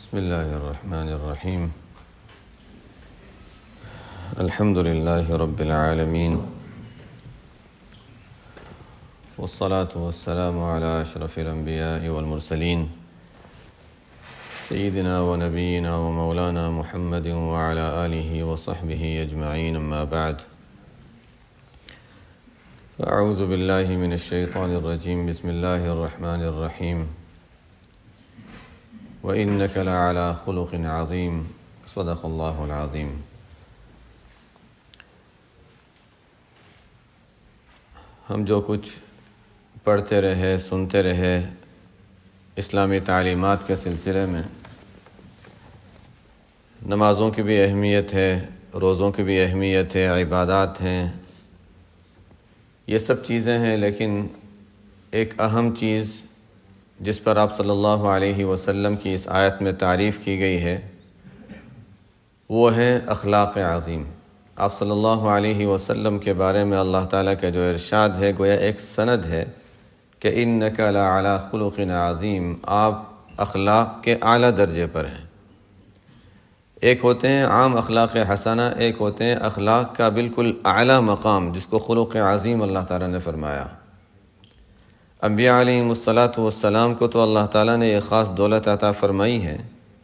بسم الله الرحمن الرحيم. الحمد لله رب العالمين، والصلاة والسلام على أشرف الأنبياء والمرسلين سيدنا ونبينا ومولانا محمد وعلى آله وصحبه أجمعين، أما بعد، فأعوذ بالله من الشيطان الرجيم. بسم الله الرحمن الرحيم. وَإِنَّكَ لَعَلَى خُلُقٍ عَظِيمٍ. صدق اللہ العظیم. ہم جو کچھ پڑھتے رہے، سنتے رہے اسلامی تعلیمات کے سلسلے میں، نمازوں کی بھی اہمیت ہے، روزوں کی بھی اہمیت ہے، عبادات ہیں، یہ سب چیزیں ہیں، لیکن ایک اہم چیز جس پر آپ صلی اللہ علیہ وسلم کی اس آیت میں تعریف کی گئی ہے وہ ہے اخلاق عظیم. آپ صلی اللہ علیہ وسلم کے بارے میں اللہ تعالیٰ کا جو ارشاد ہے گویا ایک سند ہے کہ انک لعلی خلق عظیم، آپ اخلاق کے اعلیٰ درجے پر ہیں. ایک ہوتے ہیں عام اخلاق حسنہ، ایک ہوتے ہیں اخلاق کا بالکل اعلیٰ مقام جس کو خلق عظیم اللہ تعالیٰ نے فرمایا. انبیاء علیہم السلام کو تو اللہ تعالیٰ نے یہ خاص دولت عطا فرمائی ہے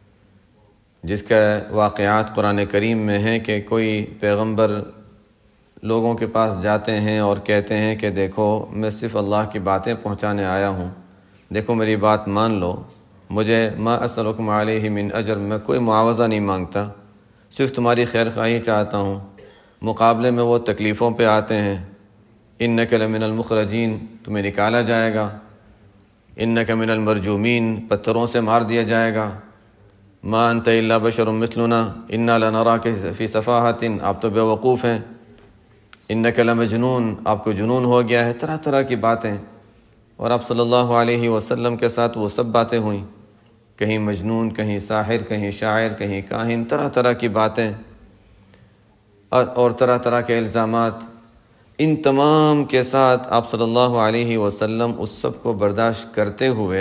جس کا واقعات قرآن کریم میں ہیں کہ کوئی پیغمبر لوگوں کے پاس جاتے ہیں اور کہتے ہیں کہ دیکھو میں صرف اللہ کی باتیں پہنچانے آیا ہوں، دیکھو میری بات مان لو، مجھے ما اسألکم علیہ من اجر، میں کوئی معاوضہ نہیں مانگتا، صرف تمہاری خیر خواہی چاہتا ہوں. مقابلے میں وہ تکلیفوں پہ آتے ہیں. انک لمن المخرجین، تمہیں نکالا جائے گا. انک من المرجومین، پتھروں سے مار دیا جائے گا. ما انت الا بشر مثلنا انا لنراک فی صفاحۃ، آپ تو بے وقوف ہیں. انک لمجنون، آپ کو جنون ہو گیا ہے. طرح طرح کی باتیں، اور آپ صلی اللہ علیہ وسلم کے ساتھ وہ سب باتیں ہوئیں، کہیں مجنون، کہیں ساحر، کہیں شاعر، کہیں کاہن، طرح طرح کی باتیں اور طرح طرح کے الزامات. ان تمام کے ساتھ آپ صلی اللہ علیہ وسلم اس سب کو برداشت کرتے ہوئے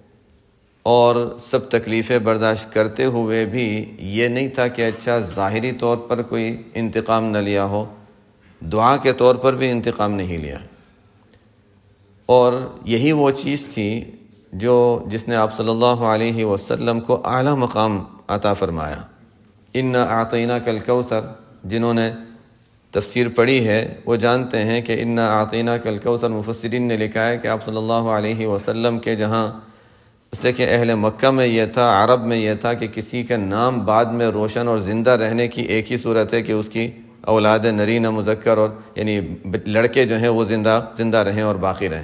اور سب تکلیفیں برداشت کرتے ہوئے بھی یہ نہیں تھا کہ اچھا ظاہری طور پر کوئی انتقام نہ لیا ہو، دعا کے طور پر بھی انتقام نہیں لیا. اور یہی وہ چیز تھی جس نے آپ صلی اللہ علیہ وسلم کو اعلیٰ مقام عطا فرمایا. انا اعطیناک الکوثر، جنہوں نے تفسیر پڑھی ہے وہ جانتے ہیں کہ انا اعطیناک الکوثر، مفسرین نے لکھا ہے کہ آپ صلی اللہ علیہ وسلم کے جہاں اس لیے کہ اہل مکہ میں یہ تھا، عرب میں یہ تھا کہ کسی کا نام بعد میں روشن اور زندہ رہنے کی ایک ہی صورت ہے کہ اس کی اولاد نرین مذکر، اور یعنی لڑکے جو ہیں وہ زندہ رہیں اور باقی رہیں.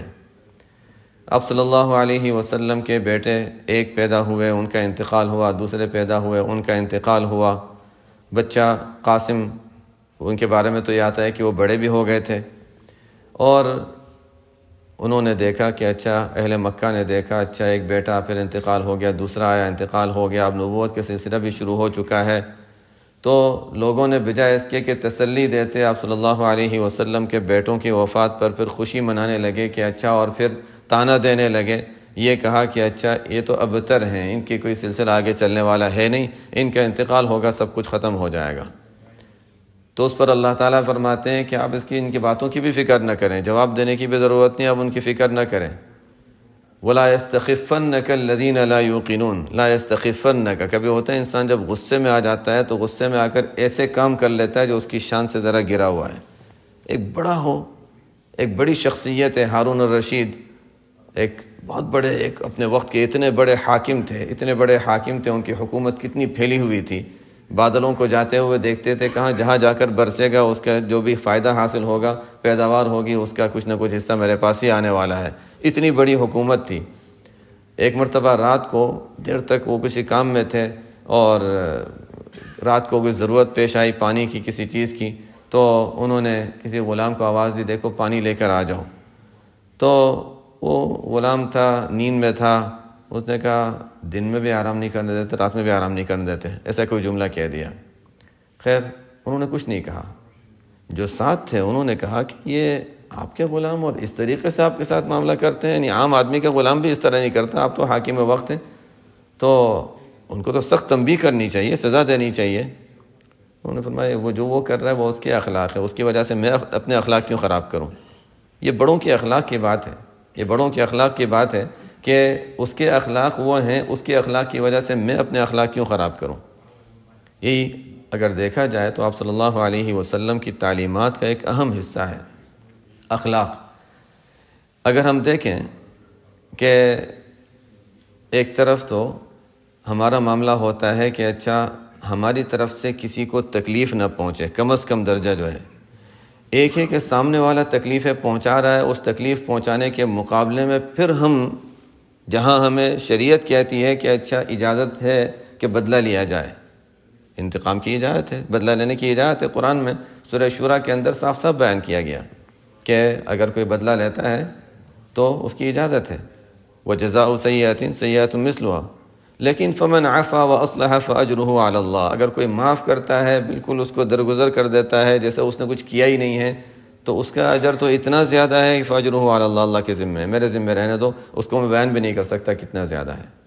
آپ صلی اللہ علیہ وسلم کے بیٹے ایک پیدا ہوئے، ان کا انتقال ہوا، دوسرے پیدا ہوئے، ان کا انتقال ہوا. بچہ قاسم، ان کے بارے میں تو یہ آتا ہے کہ وہ بڑے بھی ہو گئے تھے، اور انہوں نے دیکھا کہ اچھا، اہل مکہ نے دیکھا اچھا ایک بیٹا، پھر انتقال ہو گیا، دوسرا آیا، انتقال ہو گیا، اب نبوت کا سلسلہ بھی شروع ہو چکا ہے. تو لوگوں نے بجائے اس کے کہ تسلی دیتے آپ صلی اللہ علیہ وسلم کے بیٹوں کی وفات پر پھر خوشی منانے لگے کہ اچھا، اور پھر تانا دینے لگے. یہ کہا کہ اچھا یہ تو ابتر ہیں، ان کی کوئی سلسلہ آگے چلنے والا ہے نہیں، ان کا انتقال ہوگا، سب کچھ ختم ہو جائے گا. تو اس پر اللہ تعالیٰ فرماتے ہیں کہ آپ ان کی باتوں کی بھی فکر نہ کریں، جواب دینے کی بھی ضرورت نہیں، اب ان کی فکر نہ کریں. وَلَا يَسْتَخِفَّنَّكَ الَّذِينَ لَا يُوقِنُونَ. لَا يَسْتَخِفَّنَّكَ، کبھی ہوتا ہے انسان جب غصے میں آ جاتا ہے تو غصے میں آ کر ایسے کام کر لیتا ہے جو اس کی شان سے ذرا گرا ہوا ہے. ایک بڑا ہو، ایک بڑی شخصیت ہے ہارون الرشید، ایک بہت بڑے، ایک اپنے وقت کے اتنے بڑے حاکم تھے، ان کی حکومت کتنی پھیلی ہوئی تھی. بادلوں کو جاتے ہوئے دیکھتے تھے، کہاں جہاں جا کر برسے گا اس کا جو بھی فائدہ حاصل ہوگا، پیداوار ہوگی، اس کا کچھ نہ کچھ حصہ میرے پاس ہی آنے والا ہے. اتنی بڑی حکومت تھی. ایک مرتبہ رات کو دیر تک وہ کسی کام میں تھے اور رات کو کوئی ضرورت پیش آئی پانی کی، کسی چیز کی، تو انہوں نے کسی غلام کو آواز دی، دیکھو پانی لے کر آ جاؤ. تو وہ غلام تھا، نیند میں تھا. اس نے کہا دن میں بھی آرام نہیں کرنے دیتے، رات میں بھی آرام نہیں کرنے دیتے، ایسا کوئی جملہ کہہ دیا. خیر انہوں نے کچھ نہیں کہا. جو ساتھ تھے انہوں نے کہا کہ یہ آپ کے غلام اور اس طریقے سے آپ کے ساتھ معاملہ کرتے ہیں، یعنی عام آدمی کا غلام بھی اس طرح نہیں کرتا، آپ تو حاکم وقت ہیں. تو ان کو تو سخت تنبیہ کرنی چاہیے، سزا دینی چاہیے۔ انہوں نے فرمایا وہ کر رہا ہے وہ اس کے اخلاق ہے، اس کی وجہ سے میں اپنے اخلاق کیوں خراب کروں؟ یہ بڑوں کے اخلاق کی بات ہے، یہ بڑوں کے اخلاق کی بات ہے کہ اس کے اخلاق وہ ہیں، اس کے اخلاق کی وجہ سے میں اپنے اخلاق کیوں خراب کروں؟ یہی اگر دیکھا جائے تو آپ صلی اللہ علیہ وسلم کی تعلیمات کا ایک اہم حصہ ہے اخلاق۔ اگر ہم دیکھیں کہ ایک طرف تو ہمارا معاملہ ہوتا ہے کہ اچھا ہماری طرف سے کسی کو تکلیف نہ پہنچے، کم از کم درجہ جو ہے، ایک ہے کہ سامنے والا تکلیفیں پہنچا رہا ہے، اس تکلیف پہنچانے کے مقابلے میں پھر ہم جہاں ہمیں شریعت کہتی ہے کہ اچھا اجازت ہے کہ بدلہ لیا جائے، انتقام کی اجازت ہے، بدلہ لینے کی اجازت ہے، قرآن میں سورہ شورى کے اندر صاف صاف بیان کیا گیا کہ اگر کوئی بدلہ لیتا ہے تو اس کی اجازت ہے، وَجَزَاءُ سَيِّئَةٍ سَيِّئَةٌ مِثْلُهَا، لیکن فمن عفا وَأَصْلَحَ فَأَجْرُهُ عَلَى اللَّهِ، اگر کوئی معاف کرتا ہے، بالکل اس کو درگزر کر دیتا ہے جیسے اس نے کچھ کیا ہی نہیں ہے، تو اس کا اجر تو اتنا زیادہ ہے کہ فَأَجْرُهُ عَلَى اللَّهِ، اللہ کے ذمہ ہے، میرے ذمہ رہنے دو، اس کو میں بیان بھی نہیں کر سکتا کتنا زیادہ ہے۔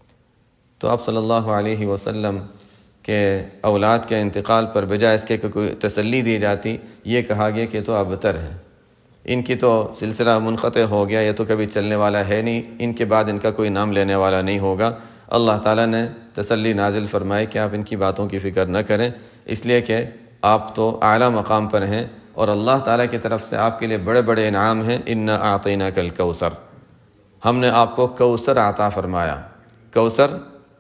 تو آپ صلی اللہ علیہ وسلم کے اولاد کے انتقال پر بجائے اس کے کوئی تسلی دی جاتی، یہ کہا گیا کہ تو ابتر ہیں، ان کی تو سلسلہ منقطع ہو گیا، یہ تو کبھی چلنے والا ہے نہیں، ان کے بعد ان کا کوئی نام لینے والا نہیں ہوگا۔ اللہ تعالیٰ نے تسلی نازل فرمائی کہ آپ ان کی باتوں کی فکر نہ کریں، اس لیے کہ آپ تو اعلیٰ مقام پر ہیں اور اللہ تعالیٰ کی طرف سے آپ کے لیے بڑے بڑے انعام ہیں۔ اِنَّا أَعْطَيْنَاكَ الْكَوْثَرَ، ہم نے آپ کو کوثر عطا فرمایا۔ کوثر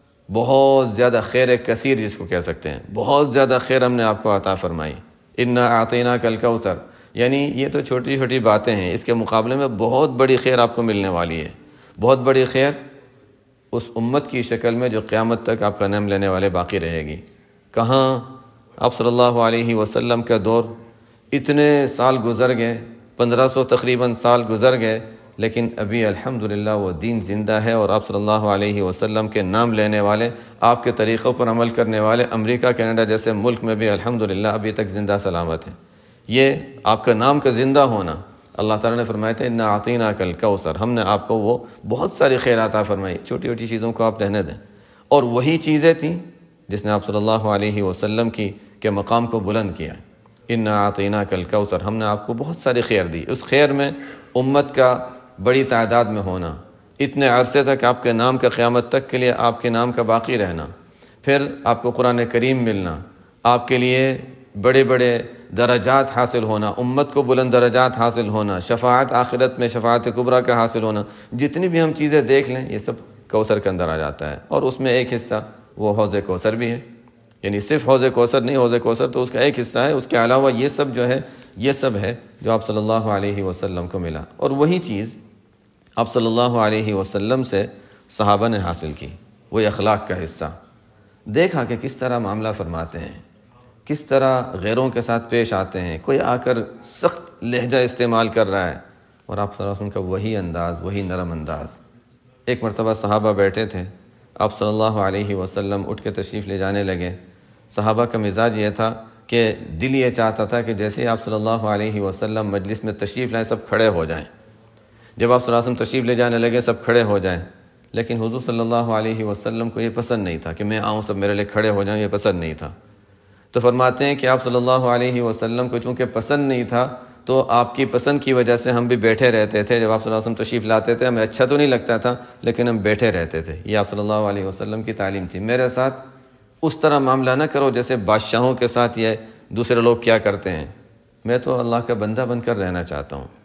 بہت زیادہ خیر کثیر جس کو کہہ سکتے ہیں، بہت زیادہ خیر ہم نے آپ کو عطا فرمائی۔ اِنَّا أَعْطَيْنَاكَ الْكَوْثَرَ، یعنی یہ تو چھوٹی چھوٹی باتیں ہیں، اس کے مقابلے میں بہت بڑی خیر آپ کو ملنے والی ہے، بہت بڑی خیر اس امت کی شکل میں جو قیامت تک آپ کا نام لینے والے باقی رہے گی۔ کہاں آپ صلی اللہ علیہ وسلم کا دور، اتنے سال گزر گئے، 1500 تقریباً سال گزر گئے، لیکن ابھی الحمدللہ وہ دین زندہ ہے، اور آپ صلی اللہ علیہ وسلم کے نام لینے والے، آپ کے طریقوں پر عمل کرنے والے امریکہ کینیڈا جیسے ملک میں بھی الحمدللہ ابھی تک زندہ سلامت ہیں۔ یہ آپ کا نام کا زندہ ہونا، اللہ تعالیٰ نے فرمایا تھا اِنَّا أَعْطَيْنَاكَ الْكَوْثَرَ، ہم نے آپ کو وہ بہت ساری خیر عطا فرمائی، چھوٹی چھوٹی چیزوں کو آپ رہنے دیں، اور وہی چیزیں تھیں جس نے آپ صلی اللہ علیہ وسلم کے مقام کو بلند کیا۔ اِنَّا أَعْطَيْنَاكَ الْكَوْثَرَ، ہم نے آپ کو بہت ساری خیر دی، اس خیر میں امت کا بڑی تعداد میں ہونا، اتنے عرصے تک آپ کے نام کا قیامت تک کے لیے آپ کے نام کا باقی رہنا، پھر آپ کو قرآن کریم ملنا، آپ کے لیے بڑے بڑے درجات حاصل ہونا، امت کو بلند درجات حاصل ہونا، شفاعت آخرت میں شفاعت کبریٰ کا حاصل ہونا، جتنی بھی ہم چیزیں دیکھ لیں یہ سب کوثر کے اندر آ جاتا ہے، اور اس میں ایک حصہ وہ حوض کوثر بھی ہے، یعنی صرف حوض کوثر نہیں، حوض کوثر تو اس کا ایک حصہ ہے، اس کے علاوہ یہ سب جو ہے، یہ سب ہے جو آپ صلی اللہ علیہ وسلم کو ملا، اور وہی چیز آپ صلی اللہ علیہ وسلم سے صحابہ نے حاصل کی، وہی اخلاق کا حصہ۔ دیکھا کہ کس طرح معاملہ فرماتے ہیں، کس طرح غیروں کے ساتھ پیش آتے ہیں، کوئی آ کر سخت لہجہ استعمال کر رہا ہے، اور آپ صلی اللہ علیہ وسلم کا وہی انداز، وہی نرم انداز۔ ایک مرتبہ صحابہ بیٹھے تھے، آپ صلی اللہ علیہ وسلم اٹھ کے تشریف لے جانے لگے، صحابہ کا مزاج یہ تھا کہ دل یہ چاہتا تھا کہ جیسے آپ صلی اللہ علیہ وسلم مجلس میں تشریف لائیں سب کھڑے ہو جائیں، جب آپ صلی اللہ علیہ وسلم تشریف لے جانے لگے سب کھڑے ہو جائیں، لیکن حضور صلی اللہ علیہ وسلم کو یہ پسند نہیں تھا کہ میں آؤں سب میرے لیے کھڑے ہو جائیں، یہ پسند نہیں تھا۔ تو فرماتے ہیں کہ آپ صلی اللہ علیہ وسلم کو چونکہ پسند نہیں تھا تو آپ کی پسند کی وجہ سے ہم بھی بیٹھے رہتے تھے، جب آپ صلی اللہ علیہ وسلم تشریف لاتے تھے ہمیں اچھا تو نہیں لگتا تھا لیکن ہم بیٹھے رہتے تھے۔ یہ آپ صلی اللہ علیہ وسلم کی تعلیم تھی، میرے ساتھ اس طرح معاملہ نہ کرو جیسے بادشاہوں کے ساتھ یہ دوسرے لوگ کیا کرتے ہیں، میں تو اللہ کا بندہ بن کر رہنا چاہتا ہوں۔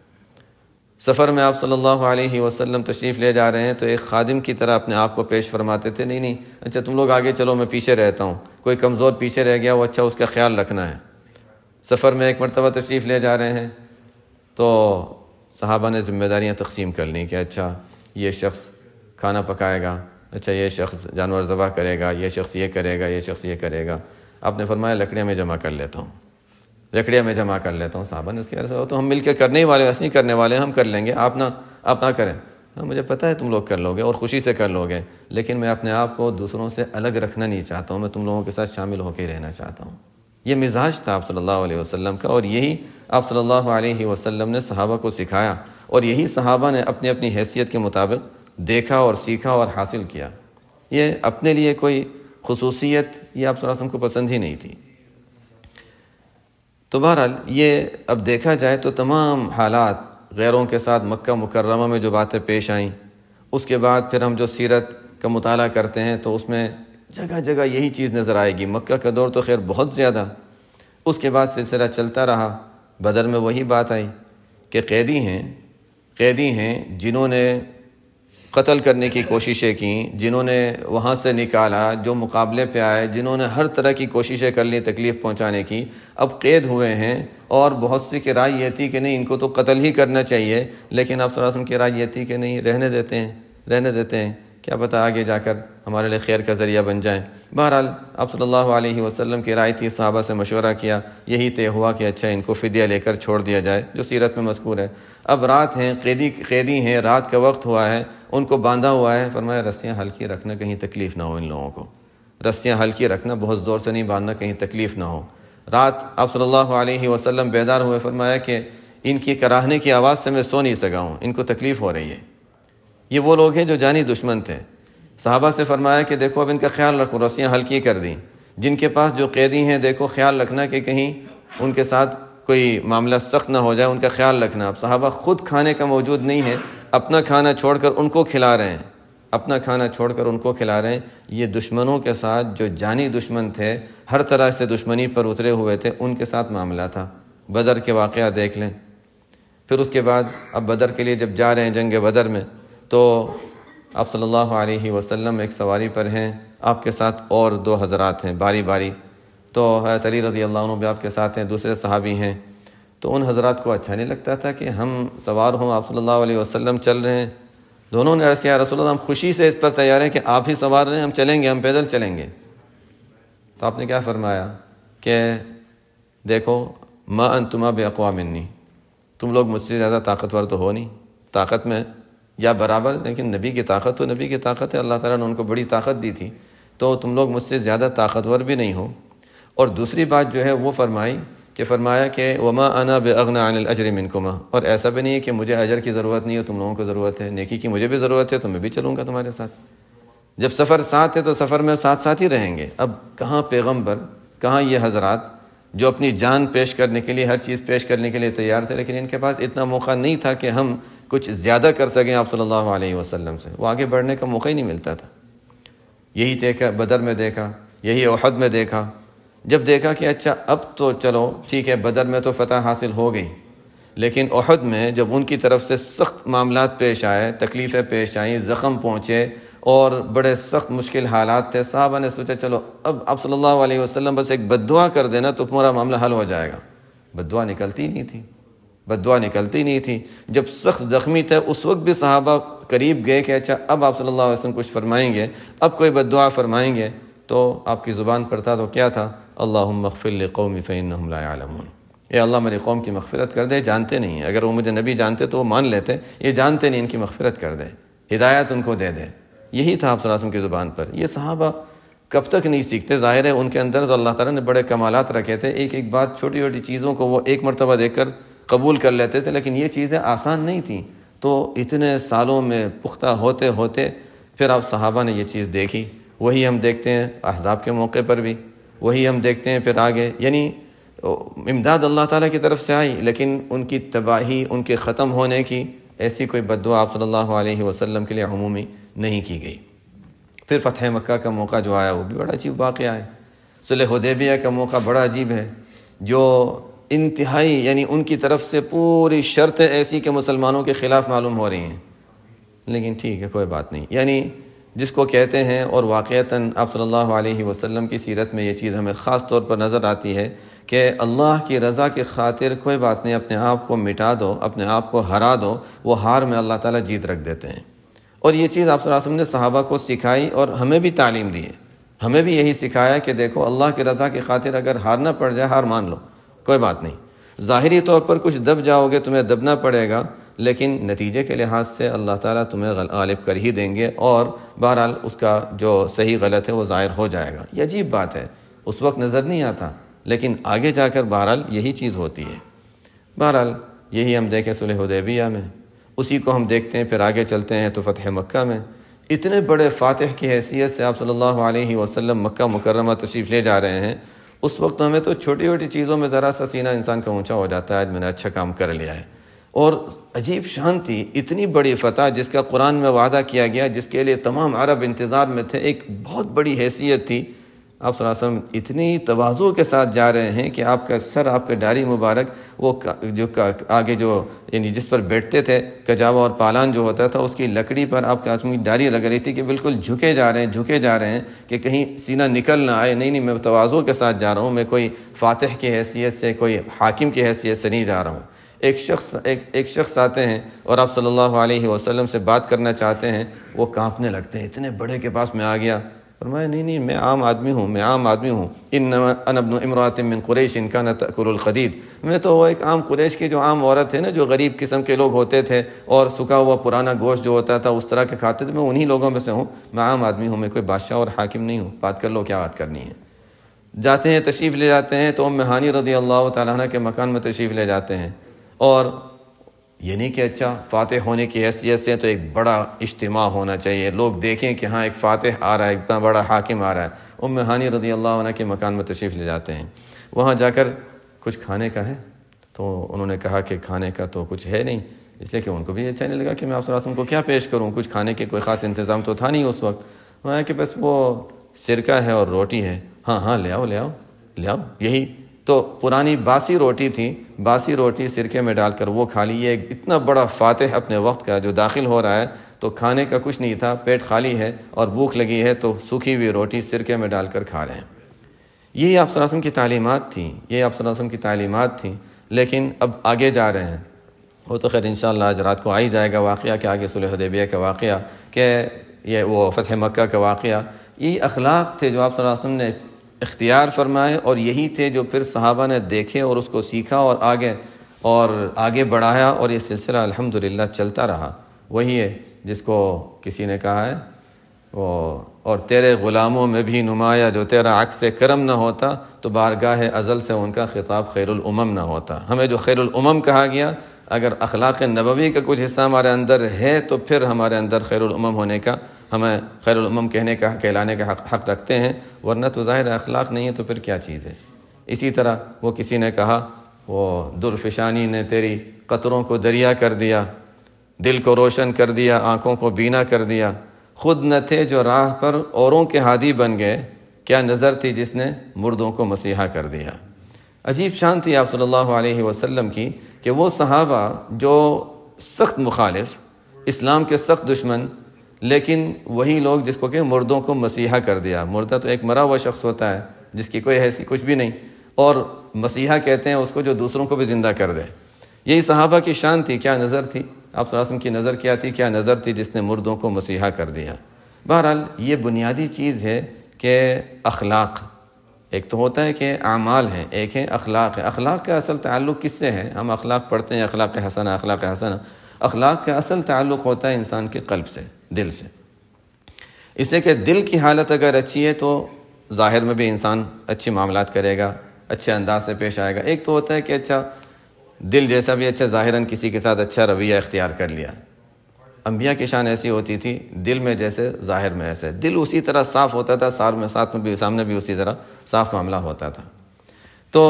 سفر میں آپ صلی اللہ علیہ وسلم تشریف لے جا رہے ہیں تو ایک خادم کی طرح اپنے آپ کو پیش فرماتے تھے، نہیں اچھا تم لوگ آگے چلو میں پیچھے رہتا ہوں، کوئی کمزور پیچھے رہ گیا وہ اچھا اس کا خیال رکھنا ہے۔ سفر میں ایک مرتبہ تشریف لے جا رہے ہیں تو صحابہ نے ذمہ داریاں تقسیم کر لیں کہ اچھا یہ شخص کھانا پکائے گا، اچھا یہ شخص جانور ذبح کرے گا، یہ شخص یہ کرے گا، یہ شخص یہ کرے گا۔ آپ نے فرمایا لکڑیاں میں جمع کر لیتا ہوں، لکڑیاں میں جمع کر لیتا ہوں۔ صحابہ نے اس کے عرض ہو تو ہم مل کے کرنے ہی والے، ایسے نہیں کرنے والے، ہم کر لیں گے، آپ نہ کریں۔ مجھے پتہ ہے تم لوگ کر لو گے اور خوشی سے کر لو گے، لیکن میں اپنے آپ کو دوسروں سے الگ رکھنا نہیں چاہتا ہوں، میں تم لوگوں کے ساتھ شامل ہو کے ہی رہنا چاہتا ہوں۔ یہ مزاج تھا آپ صلی اللہ علیہ وسلم کا، اور یہی آپ صلی اللہ علیہ وسلم نے صحابہ کو سکھایا، اور یہی صحابہ نے اپنی اپنی حیثیت کے مطابق دیکھا اور سیکھا اور حاصل کیا۔ یہ اپنے لیے کوئی خصوصیت یہ آپ صلی اللہ علیہ وسلم کو پسند ہی نہیں تھی۔ تو بہرحال یہ اب دیکھا جائے تو تمام حالات غیروں کے ساتھ مکہ مکرمہ میں جو باتیں پیش آئیں، اس کے بعد پھر ہم جو سیرت کا مطالعہ کرتے ہیں تو اس میں جگہ جگہ یہی چیز نظر آئے گی۔ مکہ کا دور تو خیر بہت زیادہ، اس کے بعد سلسلہ چلتا رہا۔ بدر میں وہی بات آئی کہ قیدی ہیں جنہوں نے قتل کرنے کی کوششیں کیں، جنہوں نے وہاں سے نکالا، جو مقابلے پہ آئے، جنہوں نے ہر طرح کی کوششیں کر لی تکلیف پہنچانے کی، اب قید ہوئے ہیں۔ اور بہت سی کی رائے یہ تھی کہ نہیں ان کو تو قتل ہی کرنا چاہیے، لیکن آپ صلی اللہ علیہ وسلم کی رائے یہ تھی کہ نہیں رہنے دیتے ہیں، کیا پتہ آگے جا کر ہمارے لیے خیر کا ذریعہ بن جائیں۔ بہرحال آپ صلی اللہ علیہ وسلم کی رائے تھی، صحابہ سے مشورہ کیا، یہی طے ہوا کہ اچھا ان کو فدیہ لے کر چھوڑ دیا جائے، جو سیرت میں مذکور ہے۔ اب رات ہیں، قیدی ہیں، رات کا وقت ہوا ہے، ان کو باندھا ہوا ہے۔ فرمایا رسیاں ہلکی رکھنا، کہیں تکلیف نہ ہو ان لوگوں کو، رسیاں ہلکی رکھنا، بہت زور سے نہیں باندھنا، کہیں تکلیف نہ ہو۔ رات آپ صلی اللہ علیہ وسلم بیدار ہوئے، فرمایا کہ ان کی کراہنے کی آواز سے میں سو نہیں سکا ہوں، ان کو تکلیف ہو رہی ہے۔ یہ وہ لوگ ہیں جو جانی دشمن تھے۔ صحابہ سے فرمایا کہ دیکھو اب ان کا خیال رکھو، رسیاں ہلکی کر دیں۔ جن کے پاس جو قیدی ہیں دیکھو خیال رکھنا کہ کہیں ان کے ساتھ کوئی معاملہ سخت نہ ہو جائے، ان کا خیال رکھنا۔ اب صحابہ خود کھانے کا موجود نہیں ہے، اپنا کھانا چھوڑ کر ان کو کھلا رہے ہیں، یہ دشمنوں کے ساتھ جو جانی دشمن تھے، ہر طرح سے دشمنی پر اترے ہوئے تھے، ان کے ساتھ معاملہ تھا۔ بدر کے واقعہ دیکھ لیں۔ پھر اس کے بعد اب بدر کے لیے جب جا رہے ہیں جنگ بدر میں، تو آپ صلی اللہ علیہ وسلم ایک سواری پر ہیں، آپ کے ساتھ اور دو حضرات ہیں باری باری، تو حضرت علی رضی اللہ عنہ بھی آپ کے ساتھ ہیں، دوسرے صحابی ہیں۔ تو ان حضرات کو اچھا نہیں لگتا تھا کہ ہم سوار ہوں، آپ صلی اللہ علیہ وسلم چل رہے ہیں۔ دونوں نے عرض کیا یا رسول اللہ، ہم خوشی سے اس پر تیار ہیں کہ آپ ہی سوار رہے ہیں، ہم چلیں گے، ہم پیدل چلیں گے۔ تو آپ نے کیا فرمایا کہ دیکھو ما انتما باقوی منی، تم لوگ مجھ سے زیادہ طاقتور تو ہو نہیں، طاقت میں یا برابر، لیکن نبی کی طاقت تو نبی کی طاقت ہے، اللہ تعالیٰ نے ان کو بڑی طاقت دی تھی، تو تم لوگ مجھ سے زیادہ طاقتور بھی نہیں ہو۔ اور دوسری بات جو ہے وہ فرمایا کہ وما انا باغنی عن الاجر منکما، اور ایسا بھی نہیں ہے کہ مجھے اجر کی ضرورت نہیں ہے، تم لوگوں کو ضرورت ہے، نیکی کی مجھے بھی ضرورت ہے، تو میں بھی چلوں گا تمہارے ساتھ۔ جب سفر ساتھ ہے تو سفر میں ساتھ ہی رہیں گے۔ اب کہاں پیغمبر، کہاں یہ حضرات جو اپنی جان پیش کرنے کے لیے، ہر چیز پیش کرنے کے لیے تیار تھے، لیکن ان کے پاس اتنا موقع نہیں تھا کہ ہم کچھ زیادہ کر سکیں آپ صلی اللہ علیہ وسلم سے، وہ آگے بڑھنے کا موقع ہی نہیں ملتا تھا۔ یہی دیکھا بدر میں، دیکھا یہی احد میں، دیکھا جب دیکھا کہ اچھا اب تو چلو ٹھیک ہے، بدر میں تو فتح حاصل ہو گئی، لیکن احد میں جب ان کی طرف سے سخت معاملات پیش آئے، تکلیفیں پیش آئیں، زخم پہنچے اور بڑے سخت مشکل حالات تھے، صحابہ نے سوچا چلو اب آپ صلی اللہ علیہ وسلم بس ایک بد دعا کر دینا تو تمہارا معاملہ حل ہو جائے گا۔ بد دعا نکلتی نہیں تھی، جب سخت زخمی تھے اس وقت بھی صحابہ قریب گئے کہ اچھا اب آپ صلی اللہ علیہ وسلم کچھ فرمائیں گے، اب کوئی بد دعا فرمائیں گے، تو آپ کی زبان پر تھا تو کیا تھا؟ اللہم اغفر لقومی فإنہم لا یعلمون، اے اللہ میری قوم کی مغفرت کر دے، جانتے نہیں ہیں، اگر وہ مجھے نبی جانتے تو وہ مان لیتے، یہ جانتے نہیں، ان کی مغفرت کر دے، ہدایت ان کو دے دے۔ یہی تھا آپ صلی اللہ علیہ وسلم کی زبان پر۔ یہ صحابہ کب تک نہیں سیکھتے؟ ظاہر ہے ان کے اندر تو اللہ تعالیٰ نے بڑے کمالات رکھے تھے، ایک ایک بات، چھوٹی چھوٹی چیزوں کو وہ ایک مرتبہ دیکھ کر قبول کر لیتے تھے، لیکن یہ چیزیں آسان نہیں تھیں۔ تو اتنے سالوں میں پختہ ہوتے ہوتے پھر آپ صحابہ نے یہ چیز دیکھی، وہی ہم دیکھتے ہیں احزاب کے موقع پر بھی، وہی ہم دیکھتے ہیں پھر آگے، یعنی امداد اللہ تعالیٰ کی طرف سے آئی، لیکن ان کی تباہی، ان کے ختم ہونے کی ایسی کوئی بد دعا آپ صلی اللہ علیہ وسلم کے لیے عمومی نہیں کی گئی۔ پھر فتح مکہ کا موقع جو آیا وہ بھی بڑا عجیب واقعہ ہے۔ صلح حدیبیہ کا موقع بڑا عجیب ہے، جو انتہائی، یعنی ان کی طرف سے پوری شرطیں ایسی کہ مسلمانوں کے خلاف معلوم ہو رہی ہیں، لیکن ٹھیک ہے کوئی بات نہیں، یعنی جس کو کہتے ہیں، اور واقعتاً آپ صلی اللہ علیہ وسلم کی سیرت میں یہ چیز ہمیں خاص طور پر نظر آتی ہے کہ اللہ کی رضا کی خاطر کوئی بات نہیں، اپنے آپ کو مٹا دو، اپنے آپ کو ہرا دو، وہ ہار میں اللہ تعالیٰ جیت رکھ دیتے ہیں۔ اور یہ چیز آپ صلی اللہ علیہ وسلم نے صحابہ کو سکھائی اور ہمیں بھی تعلیم دی ہے، ہمیں بھی یہی سکھایا کہ دیکھو اللہ کی رضا کی خاطر اگر ہارنا پڑ جائے، ہار مان لو، کوئی بات نہیں، ظاہری طور پر کچھ دب جاؤ گے، تمہیں دبنا پڑے گا، لیکن نتیجے کے لحاظ سے اللہ تعالیٰ تمہیں غالب کر ہی دیں گے، اور بہرحال اس کا جو صحیح غلط ہے وہ ظاہر ہو جائے گا۔ یہ عجیب بات ہے، اس وقت نظر نہیں آتا، لیکن آگے جا کر بہرحال یہی چیز ہوتی ہے۔ بہرحال یہی ہم دیکھیں صلح حدیبیہ میں، اسی کو ہم دیکھتے ہیں، پھر آگے چلتے ہیں تو فتح مکہ میں اتنے بڑے فاتح کی حیثیت سے آپ صلی اللہ علیہ وسلم مکہ مکرمہ تشریف لے جا رہے ہیں، اس وقت ہمیں تو چھوٹی چھوٹی چیزوں میں ذرا سا سینہ انسان کا اونچا ہو جاتا ہے، آج میں نے اچھا کام کر لیا ہے۔ اور عجیب شان تھی، اتنی بڑی فتح جس کا قرآن میں وعدہ کیا گیا، جس کے لیے تمام عرب انتظار میں تھے، ایک بہت بڑی حیثیت تھی۔ آپ صلی اللہ علیہ وسلم اتنی تواضع کے ساتھ جا رہے ہیں کہ آپ کا سر، آپ کا داڑھی مبارک، وہ جو آگے جو یعنی جس پر بیٹھتے تھے کجاوا اور پالان جو ہوتا تھا، اس کی لکڑی پر آپ کے آدمی داڑھی لگ رہی تھی کہ بالکل جھکے جا رہے ہیں کہ کہیں سینہ نکل نہ آئے۔ نہیں، میں تواضع کے ساتھ جا رہا ہوں، میں کوئی فاتح کی حیثیت سے، کوئی حاکم کی حیثیت سے نہیں جا رہا ہوں۔ ایک شخص آتے ہیں اور آپ صلی اللہ علیہ وسلم سے بات کرنا چاہتے ہیں، وہ کانپنے لگتے ہیں، اتنے بڑے کے پاس میں آ گیا۔ فرمایا نہیں، میں عام آدمی ہوں، انما انا ابن امرأۃ من قریش کانت تأکل الخدید، میں تو وہ ایک عام قریش کی جو عام عورت ہے نا، جو غریب قسم کے لوگ ہوتے تھے اور سکا ہوا پرانا گوشت جو ہوتا تھا اس طرح کے کھاتے تھے، میں انہی لوگوں میں سے ہوں، میں عام آدمی ہوں، میں کوئی بادشاہ اور حاکم نہیں ہوں، بات کر لو کیا بات کرنی ہے۔ جاتے ہیں، تشریف لے جاتے ہیں تو ام ہانی رضی اللہ تعالیٰ عنہ کے مکان میں تشریف لے جاتے ہیں، اور یہ نہیں کہ اچھا فاتح ہونے کی حیثیت سے تو ایک بڑا اجتماع ہونا چاہیے، لوگ دیکھیں کہ ہاں ایک فاتح آ رہا ہے، اتنا بڑا حاکم آ رہا ہے۔ ام ہانی رضی اللہ عنہ کے مکان میں تشریف لے جاتے ہیں، وہاں جا کر کچھ کھانے کا ہے، تو انہوں نے کہا کہ کھانے کا تو کچھ ہے نہیں، اس لیے کہ ان کو بھی اچھا نہیں لگا کہ میں آپ صلی اللہ علیہ وسلم کو کیا پیش کروں، کچھ کھانے کے کوئی خاص انتظام تو تھا نہیں اس وقت۔ میں کہ بس وہ سرکہ ہے اور روٹی ہے۔ ہاں لے آؤ یہی تو پرانی باسی روٹی تھی، باسی روٹی سرکے میں ڈال کر وہ کھا لی۔ یہ اتنا بڑا فاتح اپنے وقت کا جو داخل ہو رہا ہے، تو کھانے کا کچھ نہیں تھا، پیٹ خالی ہے اور بھوک لگی ہے، تو سوکھی ہوئی روٹی سرکے میں ڈال کر کھا رہے ہیں۔ یہی آپ صلی اللہ علیہ وسلم کی تعلیمات تھیں، لیکن اب آگے جا رہے ہیں۔ وہ تو خیر انشاءاللہ آج رات کو آ ہی جائے گا واقعہ کہ آگے صلح حدیبیہ کا واقعہ، کہ یہ وہ فتح مکہ کا واقعہ، یہ اخلاق تھے جو آپ صلی اللہ علیہ وسلم نے اختیار فرمائے، اور یہی تھے جو پھر صحابہ نے دیکھے اور اس کو سیکھا اور آگے بڑھایا، اور یہ سلسلہ الحمدللہ چلتا رہا۔ وہی ہے جس کو کسی نے کہا ہے اور تیرے غلاموں میں بھی نمایاں جو تیرا عکس کرم نہ ہوتا، تو بارگاہ ازل سے ان کا خطاب خیر الامم نہ ہوتا۔ ہمیں جو خیر الامم کہا گیا، اگر اخلاق نبوی کا کچھ حصہ ہمارے اندر ہے تو پھر ہمارے اندر خیر الامم ہونے کا، ہمیں خیر الامم کہلانے کا حق رکھتے ہیں، ورنہ تو ظاہر اخلاق نہیں ہے تو پھر کیا چیز ہے۔ اسی طرح وہ کسی نے کہا، وہ درفشانی نے تیری قطروں کو دریا کر دیا، دل کو روشن کر دیا، آنکھوں کو بینا کر دیا، خود نہ تھے جو راہ پر اوروں کے ہادی بن گئے، کیا نظر تھی جس نے مردوں کو مسیحا کر دیا۔ عجیب شان تھی آپ صلی اللہ علیہ وسلم کی کہ وہ صحابہ جو سخت مخالف، اسلام کے سخت دشمن، لیکن وہی لوگ جس کو کہ مردوں کو مسیحا کر دیا۔ مردہ تو ایک مرا ہوا شخص ہوتا ہے جس کی کوئی حیثیت کچھ بھی نہیں، اور مسیحا کہتے ہیں اس کو جو دوسروں کو بھی زندہ کر دے۔ یہی صحابہ کی شان تھی۔ کیا نظر تھی آپ صلی اللہ علیہ وسلم کی نظر کیا تھی؟ کیا نظر تھی جس نے مردوں کو مسیحا کر دیا۔ بہرحال یہ بنیادی چیز ہے کہ اخلاق، ایک تو ہوتا ہے کہ اعمال ہیں، ایک ہے اخلاق ہے۔ اخلاق کا اصل تعلق کس سے ہے؟ ہم اخلاق پڑھتے ہیں، اخلاق حسنہ، اخلاق حسنہ۔ اخلاق کا اصل تعلق ہوتا ہے انسان کے قلب سے، دل سے۔ اس لیے کہ دل کی حالت اگر اچھی ہے تو ظاہر میں بھی انسان اچھے معاملات کرے گا، اچھے انداز سے پیش آئے گا۔ ایک تو ہوتا ہے کہ اچھا دل جیسا بھی اچھا ظاہراً کسی کے ساتھ اچھا رویہ اختیار کر لیا۔ انبیاء کی شان ایسی ہوتی تھی، دل میں جیسے ظاہر میں ایسے، دل اسی طرح صاف ہوتا تھا، سامنے بھی اسی طرح صاف معاملہ ہوتا تھا۔ تو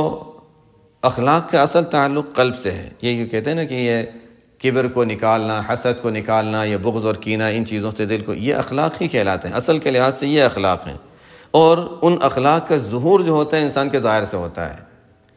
اخلاق کا اصل تعلق قلب سے ہے۔ یہ کہتے ہیں نا کہ یہ کبر کو نکالنا، حسد کو نکالنا، یہ بغض اور کینہ، ان چیزوں سے دل کو، یہ اخلاق ہی کہلاتے ہیں۔ اصل کے لحاظ سے یہ اخلاق ہیں، اور ان اخلاق کا ظہور جو ہوتا ہے انسان کے ظاہر سے ہوتا ہے۔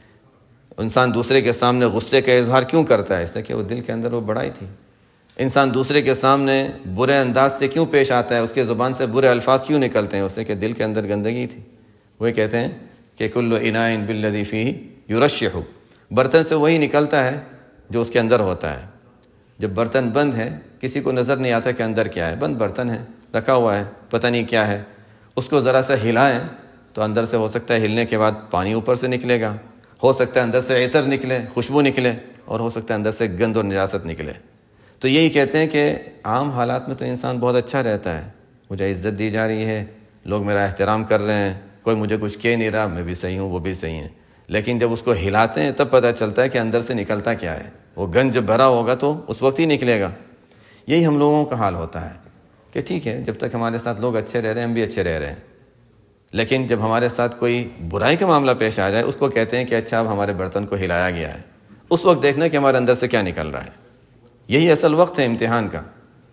انسان دوسرے کے سامنے غصے کا اظہار کیوں کرتا ہے؟ اس لیے کہ وہ دل کے اندر وہ بڑائی تھی۔ انسان دوسرے کے سامنے برے انداز سے کیوں پیش آتا ہے، اس کے زبان سے برے الفاظ کیوں نکلتے ہیں؟ اس لیے کہ دل کے اندر گندگی تھی۔ وہ کہتے ہیں کہ کل اناء بالذی فیہ یرشح، برتن سے وہی نکلتا ہے جو اس کے اندر ہوتا ہے۔ جب برتن بند ہے، کسی کو نظر نہیں آتا کہ اندر کیا ہے، بند برتن ہے، رکھا ہوا ہے، پتہ نہیں کیا ہے، اس کو ذرا سا ہلائیں تو اندر سے ہو سکتا ہے ہلنے کے بعد پانی اوپر سے نکلے گا، ہو سکتا ہے اندر سے عطر نکلے، خوشبو نکلے، اور ہو سکتا ہے اندر سے گند اور نجاست نکلے۔ تو یہی کہتے ہیں کہ عام حالات میں تو انسان بہت اچھا رہتا ہے، مجھے عزت دی جا رہی ہے، لوگ میرا احترام کر رہے ہیں، کوئی مجھے کچھ کہہ نہیں رہا، میں بھی صحیح ہوں، وہ بھی صحیح ہیں۔ لیکن جب اس کو ہلاتے ہیں تب پتہ چلتا ہے کہ اندر سے نکلتا کیا ہے۔ وہ گند جب بھرا ہوگا تو اس وقت ہی نکلے گا۔ یہی ہم لوگوں کا حال ہوتا ہے۔ کہ ٹھیک ہے جب تک ہمارے ساتھ لوگ اچھے رہ رہے ہیں ہم بھی اچھے رہ رہے ہیں، لیکن جب ہمارے ساتھ کوئی برائی کا معاملہ پیش آ جائے اس کو کہتے ہیں کہ اچھا اب ہمارے برتن کو ہلایا گیا ہے، اس وقت دیکھنا کہ ہمارے اندر سے کیا نکل رہا ہے۔ یہی اصل وقت ہے امتحان کا،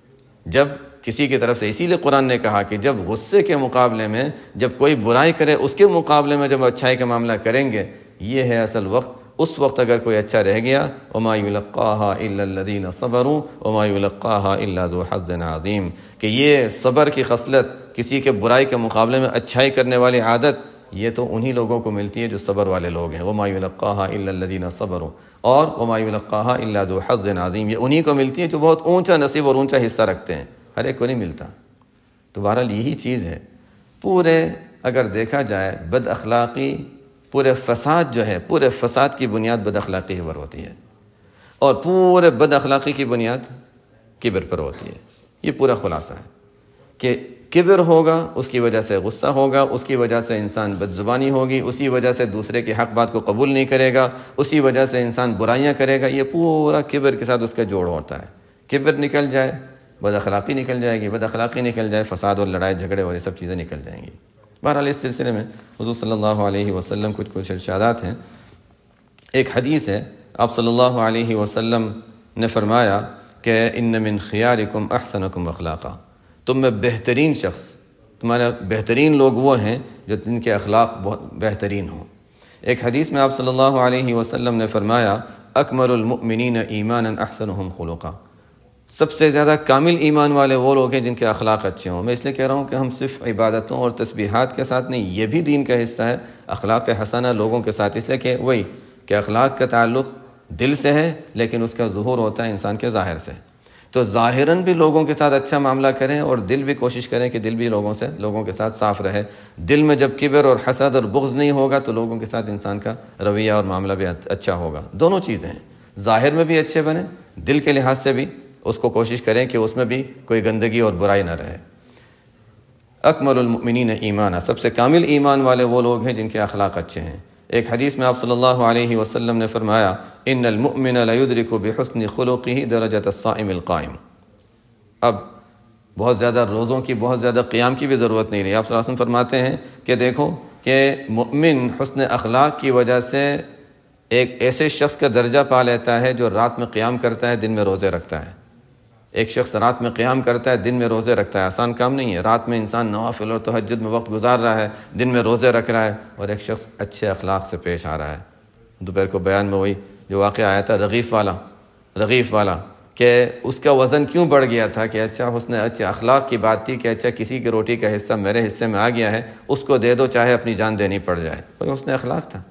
جب کسی کی طرف سے، اسی لیے قرآن نے کہا کہ جب غصے کے مقابلے میں، جب کوئی برائی کرے اس کے مقابلے میں جب اچھائی کا معاملہ کریں گے، یہ ہے اصل وقت۔ اس وقت اگر کوئی اچھا رہ گیا، وما یلقاها الا الذین صبروا وما یلقاها الا ذو حظ عظیم، کہ یہ صبر کی خصلت، کسی کے برائی کے مقابلے میں اچھائی کرنے والی عادت، یہ تو انہی لوگوں کو ملتی ہے جو صبر والے لوگ ہیں۔ وما یلقاها الا الذین صبروا، اور وما یلقاها الا ذو حظ عظیم، یہ انہی کو ملتی ہے جو بہت اونچا نصیب اور اونچا حصہ رکھتے ہیں، ہر ایک کو نہیں ملتا۔ تو بہرحال یہی چیز ہے، پورے اگر دیکھا جائے بد اخلاقی، پورے فساد جو ہے، پورے فساد کی بنیاد بد اخلاقی پر ہوتی ہے، اور پورے بد اخلاقی کی بنیاد کبر پر ہوتی ہے۔ یہ پورا خلاصہ ہے کہ کبر ہوگا، اس کی وجہ سے غصہ ہوگا، اس کی وجہ سے انسان بد زبانی ہوگی، اسی وجہ سے دوسرے کی حق بات کو قبول نہیں کرے گا، اسی وجہ سے انسان برائیاں کرے گا۔ یہ پورا کبر کے ساتھ اس کا جوڑ ہوتا ہے۔ کبر نکل جائے بد اخلاقی نکل جائے گی، بد اخلاقی نکل جائے فساد اور لڑائی جھگڑے اور یہ سب چیزیں نکل جائیں گی۔ بہرحال اس سلسلے میں حضور صلی اللہ علیہ وسلم کچھ ارشادات ہیں۔ ایک حدیث ہے، آپ صلی اللہ علیہ وسلم نے فرمایا کہ ان من خیارکم احسنکم اخلاقا، تم میں بہترین شخص، تمہارے بہترین لوگ وہ ہیں جو جن کے اخلاق بہت بہترین ہوں۔ ایک حدیث میں آپ صلی اللہ علیہ وسلم نے فرمایا اکمل المؤمنین ایمانا احسنہم خلقا، سب سے زیادہ کامل ایمان والے وہ لوگ ہیں جن کے اخلاق اچھے ہوں۔ میں اس لیے کہہ رہا ہوں کہ ہم صرف عبادتوں اور تسبیحات کے ساتھ نہیں، یہ بھی دین کا حصہ ہے، اخلاق حسنہ لوگوں کے ساتھ، اس لیے کہ وہی کہ اخلاق کا تعلق دل سے ہے لیکن اس کا ظہور ہوتا ہے انسان کے ظاہر سے۔ تو ظاہراً بھی لوگوں کے ساتھ اچھا معاملہ کریں اور دل بھی کوشش کریں کہ دل بھی لوگوں کے ساتھ صاف رہے۔ دل میں جب کبر اور حسد اور بغض نہیں ہوگا تو لوگوں کے ساتھ انسان کا رویہ اور معاملہ بھی اچھا ہوگا۔ دونوں چیزیں ہیں، ظاہر میں بھی اچھے بنیں، دل کے لحاظ سے بھی اس کو کوشش کریں کہ اس میں بھی کوئی گندگی اور برائی نہ رہے۔ اکمل المؤمنین ایمانا، سب سے کامل ایمان والے وہ لوگ ہیں جن کے اخلاق اچھے ہیں۔ ایک حدیث میں آپ صلی اللہ علیہ وسلم نے فرمایا ان المؤمن لا يدرك بحسن خلقه درجة الصائم القائم۔ اب بہت زیادہ روزوں کی، بہت زیادہ قیام کی بھی ضرورت نہیں رہی۔ آپ صلی اللہ علیہ وسلم فرماتے ہیں کہ دیکھو کہ مؤمن حسن اخلاق کی وجہ سے ایک ایسے شخص کا درجہ پا لیتا ہے جو رات میں قیام کرتا ہے، دن میں روزے رکھتا ہے۔ ایک شخص رات میں قیام کرتا ہے، دن میں روزے رکھتا ہے، آسان کام نہیں ہے۔ رات میں انسان نوافل اور تہجد میں وقت گزار رہا ہے، دن میں روزے رکھ رہا ہے، اور ایک شخص اچھے اخلاق سے پیش آ رہا ہے۔ دوپہر کو بیان میں وہی جو واقعہ آیا تھا رغیف والا کہ اس کا وزن کیوں بڑھ گیا تھا کہ اچھے اخلاق کی بات تھی کہ اچھا کسی کی روٹی کا حصہ میرے حصے میں آ گیا ہے، اس کو دے دو چاہے اپنی جان دینی پڑ جائے، کوئی حسن اخلاق تھا۔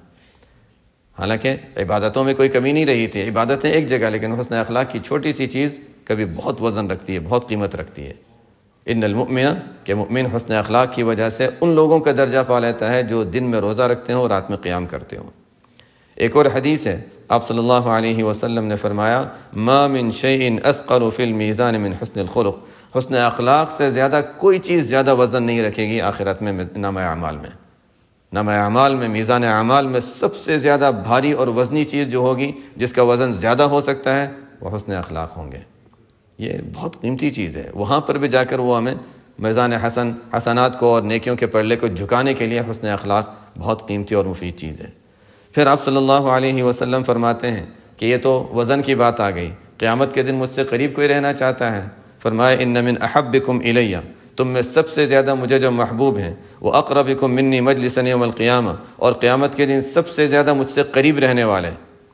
حالانکہ عبادتوں میں کوئی کمی نہیں رہی تھی، عبادتیں ایک جگہ، لیکن حسن اخلاق کی چھوٹی سی چیز کبھی بہت وزن رکھتی ہے، بہت قیمت رکھتی ہے۔ ان المؤمن کہ مؤمن حسن اخلاق کی وجہ سے ان لوگوں کا درجہ پا لیتا ہے جو دن میں روزہ رکھتے ہوں اور رات میں قیام کرتے ہوں۔ ایک اور حدیث ہے، آپ صلی اللہ علیہ وسلم نے فرمایا ما من شیء اثقل فی المیزان من حسن الخلق، حسن اخلاق سے زیادہ کوئی چیز زیادہ وزن نہیں رکھے گی آخرت میں نامہ اعمال میں۔ نامہ اعمال میں، میزان اعمال میں سب سے زیادہ بھاری اور وزنی چیز جو ہوگی، جس کا وزن زیادہ ہو سکتا ہے، وہ حسن اخلاق ہوں گے۔ یہ بہت قیمتی چیز ہے، وہاں پر بھی جا کر وہ ہمیں میزان حسنات کو اور نیکیوں کے پلڑے کو جھکانے کے لیے حسن اخلاق بہت قیمتی اور مفید چیز ہے۔ پھر آپ صلی اللہ علیہ وسلم فرماتے ہیں کہ یہ تو وزن کی بات آ گئی، قیامت کے دن مجھ سے قریب کوئی رہنا چاہتا ہے، فرمایا ان من احبکم الی، تم میں سب سے زیادہ مجھے جو محبوب ہیں، وہ اقربکم منی مجلسا یوم القیامہ، اور قیامت کے دن سب سے زیادہ مجھ سے قریب رہنے والے۔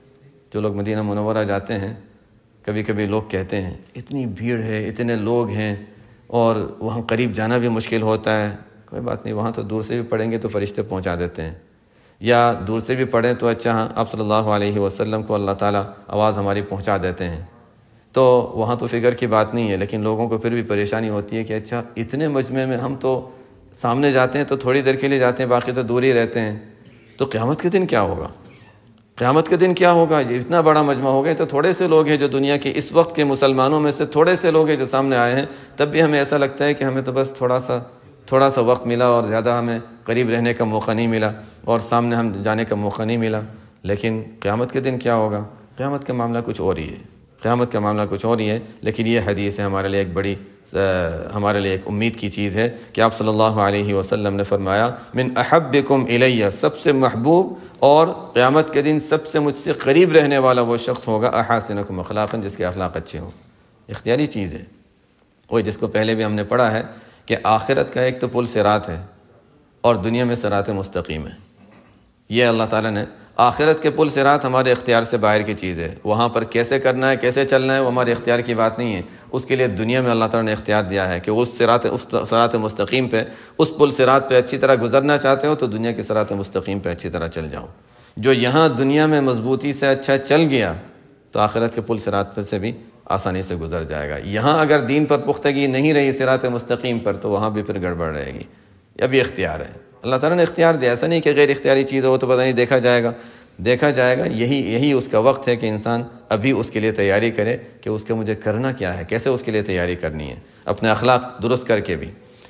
جو لوگ مدینہ منورہ جاتے ہیں، کبھی کبھی لوگ کہتے ہیں اتنی بھیڑ ہے، اتنے لوگ ہیں اور وہاں قریب جانا بھی مشکل ہوتا ہے۔ کوئی بات نہیں، وہاں تو دور سے بھی پڑھیں گے تو فرشتے پہنچا دیتے ہیں، یا دور سے بھی پڑھیں تو اچھا ہاں آپ صلی اللہ علیہ وسلم کو اللہ تعالیٰ آواز ہماری پہنچا دیتے ہیں، تو وہاں تو فکر کی بات نہیں ہے۔ لیکن لوگوں کو پھر بھی پریشانی ہوتی ہے کہ اچھا اتنے مجمع میں ہم تو سامنے جاتے ہیں تو تھوڑی دیر کے لیے جاتے ہیں، باقی تو دور ہی رہتے ہیں، تو قیامت کے دن کیا ہوگا؟ قیامت کے دن کیا ہوگا؟ یہ اتنا بڑا مجمع ہو گیا، تو تھوڑے سے لوگ ہیں جو دنیا کے اس وقت کے مسلمانوں میں سے تھوڑے سے لوگ ہیں جو سامنے آئے ہیں، تب بھی ہمیں ایسا لگتا ہے کہ ہمیں تو بس تھوڑا سا وقت ملا اور زیادہ ہمیں قریب رہنے کا موقع نہیں ملا اور سامنے ہم جانے کا موقع نہیں ملا۔ لیکن قیامت کے دن کیا ہوگا؟ قیامت کا معاملہ کچھ اور ہی ہے، قیامت کا معاملہ کچھ اور ہی ہے۔ لیکن یہ حدیث ہے ہمارے لیے ایک بڑی ہمارے لیے ایک امید کی چیز ہے کہ آپ صلی اللہ علیہ وسلم نے فرمایا من احبکم الیہ، سب سے محبوب اور قیامت کے دن سب سے مجھ سے قریب رہنے والا وہ شخص ہوگا احاسنکم اخلاقا، جس کے اخلاق اچھے ہوں۔ اختیاری چیز ہے، وہی جس کو پہلے بھی ہم نے پڑھا ہے کہ آخرت کا ایک تو پل صراط ہے اور دنیا میں صراط مستقیم ہے۔ یہ اللہ تعالیٰ نے آخرت کے پل صراط ہمارے اختیار سے باہر کی چیز ہے، وہاں پر کیسے کرنا ہے کیسے چلنا ہے وہ ہمارے اختیار کی بات نہیں ہے، اس کے لیے دنیا میں اللہ تعالیٰ نے اختیار دیا ہے کہ اس صراط مستقیم پہ، اس پل صراط پہ اچھی طرح گزرنا چاہتے ہو تو دنیا کے صراط مستقیم پہ اچھی طرح چل جاؤ۔ جو یہاں دنیا میں مضبوطی سے اچھا چل گیا تو آخرت کے پل صراط پہ سے بھی آسانی سے گزر جائے گا۔ یہاں اگر دین پر پختگی نہیں رہی صراط مستقیم پر تو وہاں بھی پھر گڑبڑ رہے گی۔ یہ بھی اختیار ہے، اللہ تعالیٰ نے اختیار دیا، ایسا نہیں کہ غیر اختیاری چیز ہے وہ تو پتہ نہیں دیکھا جائے گا، دیکھا جائے گا۔ یہی اس کا وقت ہے کہ انسان ابھی اس کے لیے تیاری کرے کہ اس کے مجھے کرنا کیا ہے، کیسے اس کے لیے تیاری کرنی ہے، اپنے اخلاق درست کر کے بھی۔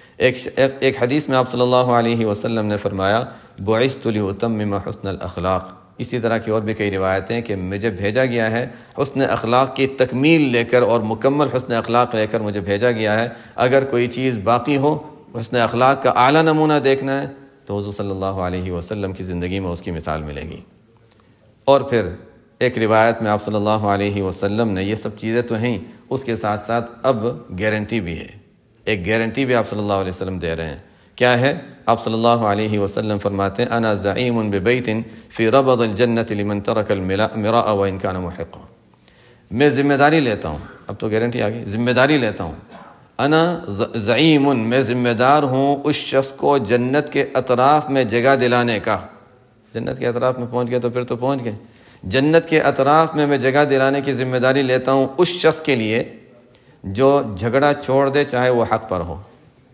ایک حدیث میں آپ صلی اللہ علیہ وسلم نے فرمایا بعثت لأتمم حسن الاخلاق۔ اسی طرح کی اور بھی کئی روایتیں کہ مجھے بھیجا گیا ہے حسن اخلاق کی تکمیل لے کر اور مکمل حسن اخلاق لے کر مجھے بھیجا گیا ہے۔ اگر کوئی چیز باقی ہو، حسن اخلاق کا اعلیٰ نمونہ دیکھنا ہے تو حضور صلی اللہ علیہ وسلم کی زندگی میں اس کی مثال ملے گی۔ اور پھر ایک روایت میں آپ صلی اللہ علیہ وسلم نے یہ سب چیزیں تو ہیں، اس کے ساتھ ساتھ اب گارنٹی بھی ہے، ایک گارنٹی بھی آپ صلی اللہ علیہ وسلم دے رہے ہیں۔ کیا ہے؟ آپ صلی اللہ علیہ وسلم فرماتے ہیں انا زعیم ببیت فی ربض الجنۃ لمن ترک المراء وان کان محقا۔ میں ذمہ داری لیتا ہوں، اب تو گارنٹی آ گئی، ذمہ داری لیتا ہوں، انا زعیم، میں ذمہ دار ہوں اس شخص کو جنت کے اطراف میں جگہ دلانے کا۔ جنت کے اطراف میں پہنچ گئے تو پھر تو پہنچ گئے، جنت کے اطراف میں جگہ دلانے کی ذمہ داری لیتا ہوں اس شخص کے لیے جو جھگڑا چھوڑ دے چاہے وہ حق پر ہو۔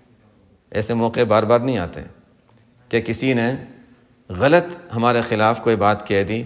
ایسے موقع بار بار نہیں آتے کہ کسی نے غلط ہمارے خلاف کوئی بات کہہ دی،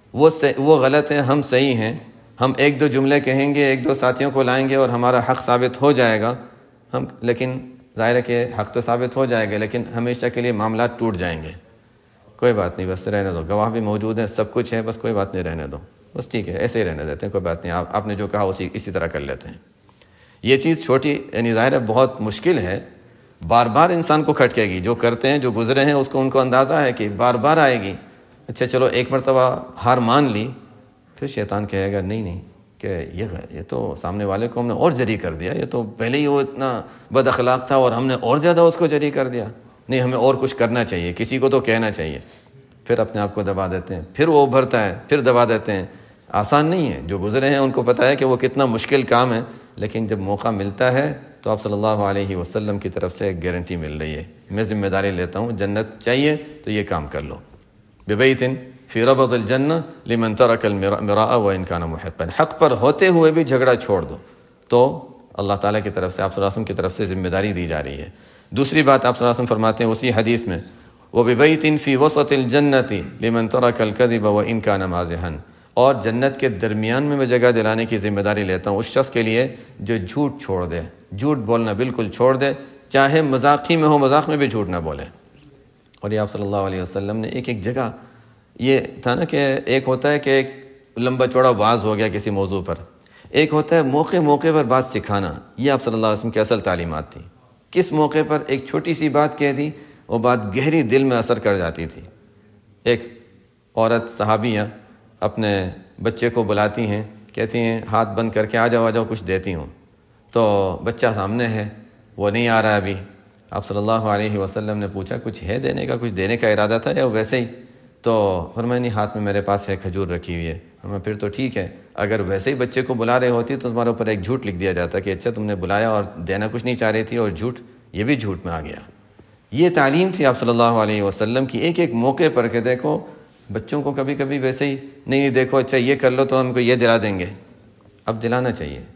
وہ غلط ہے، ہم صحیح ہیں، ہم ایک دو جملے کہیں گے، ایک دو ساتھیوں کو لائیں گے اور ہمارا حق ثابت ہو جائے گا، لیکن ظاہر ہے کہ حق تو ثابت ہو جائے گا لیکن ہمیشہ کے لیے معاملات ٹوٹ جائیں گے۔ کوئی بات نہیں، بس رہنے دو، گواہ بھی موجود ہیں، سب کچھ ہے، بس کوئی بات نہیں، رہنے دو، بس ٹھیک ہے، ایسے ہی رہنے دیتے ہیں، کوئی بات نہیں، آپ نے جو کہا اسی طرح کر لیتے ہیں۔ یہ چیز چھوٹی یعنی ظاہر ہے بہت مشکل ہے، بار بار انسان کو کھٹکے گی، جو کرتے ہیں جو گزرے ہیں ان کو اندازہ ہے کہ بار بار آئے گی۔ اچھا چلو ایک مرتبہ ہار مان لی، پھر شیطان کہے گا نہیں کہ یہ تو سامنے والے کو ہم نے اور جری کر دیا، یہ تو پہلے ہی وہ اتنا بد اخلاق تھا اور ہم نے اور زیادہ اس کو جری کر دیا، نہیں ہمیں اور کچھ کرنا چاہیے، کسی کو تو کہنا چاہیے۔ پھر اپنے آپ کو دبا دیتے ہیں، پھر وہ ابھرتا ہے، پھر دبا دیتے ہیں۔ آسان نہیں ہے، جو گزرے ہیں ان کو پتہ ہے کہ وہ کتنا مشکل کام ہے، لیکن جب موقع ملتا ہے تو آپ صلی اللہ علیہ وسلم کی طرف سے ایک گارنٹی مل رہی ہے، میں ذمہ داری لیتا ہوں، جنت چاہیے تو یہ کام کر لو۔ ببیت فی ربض الجنہ لمن ترک المراء وان کان محقا، حق پر ہوتے ہوئے بھی جھگڑا چھوڑ دو تو اللہ تعالیٰ کی طرف سے، آپ صلی اللہ علیہ وسلم کی طرف سے ذمہ داری دی جا رہی ہے۔ دوسری بات آپ صلی اللہ علیہ وسلم فرماتے ہیں اسی حدیث میں وببیت فی وسط الجنۃ لمن ترک الکذب وان کان مازحا، اور جنت کے درمیان میں جگہ دلانے کی ذمہ داری لیتا ہوں اس شخص کے لیے جو جھوٹ چھوڑ دے، جھوٹ بولنا بالکل چھوڑ دے، چاہے مذاق ہی میں ہو، مذاق میں بھی جھوٹ نہ بولے۔ اور یہ آپ صلی اللہ علیہ وسلم نے ایک جگہ یہ تھا نا کہ ایک ہوتا ہے کہ ایک لمبا چوڑا واعظ ہو گیا کسی موضوع پر، ایک ہوتا ہے موقع پر بات سکھانا۔ یہ آپ صلی اللہ علیہ وسلم کی اصل تعلیمات تھی، کس موقع پر ایک چھوٹی سی بات کہہ دی، وہ بات گہری دل میں اثر کر جاتی تھی۔ ایک عورت صحابیہ اپنے بچے کو بلاتی ہیں، کہتی ہیں ہاتھ بند کر کے آ جاؤ کچھ دیتی ہوں، تو بچہ سامنے ہے، وہ نہیں آ رہا ابھی۔ آپ صلی اللہ علیہ وسلم نے پوچھا کچھ ہے دینے کا، کچھ دینے کا ارادہ تھا یا ویسے ہی؟ تو فرمایا نہیں، ہاتھ میں میرے پاس ہے، کھجور رکھی ہوئی ہے۔ پھر تو ٹھیک ہے، اگر ویسے ہی بچے کو بلا رہے ہوتی تو تمہارے اوپر ایک جھوٹ لکھ دیا جاتا کہ اچھا تم نے بلایا اور دینا کچھ نہیں چاہ رہی تھی، اور جھوٹ، یہ بھی جھوٹ میں آ گیا۔ یہ تعلیم تھی آپ صلی اللہ علیہ وسلم کی ایک موقع پر کہ دیکھو بچوں کو کبھی کبھی ویسے ہی نہیں دیکھو اچھا یہ کر لو تو ہم کو یہ دلا دیں گے، اب دلانا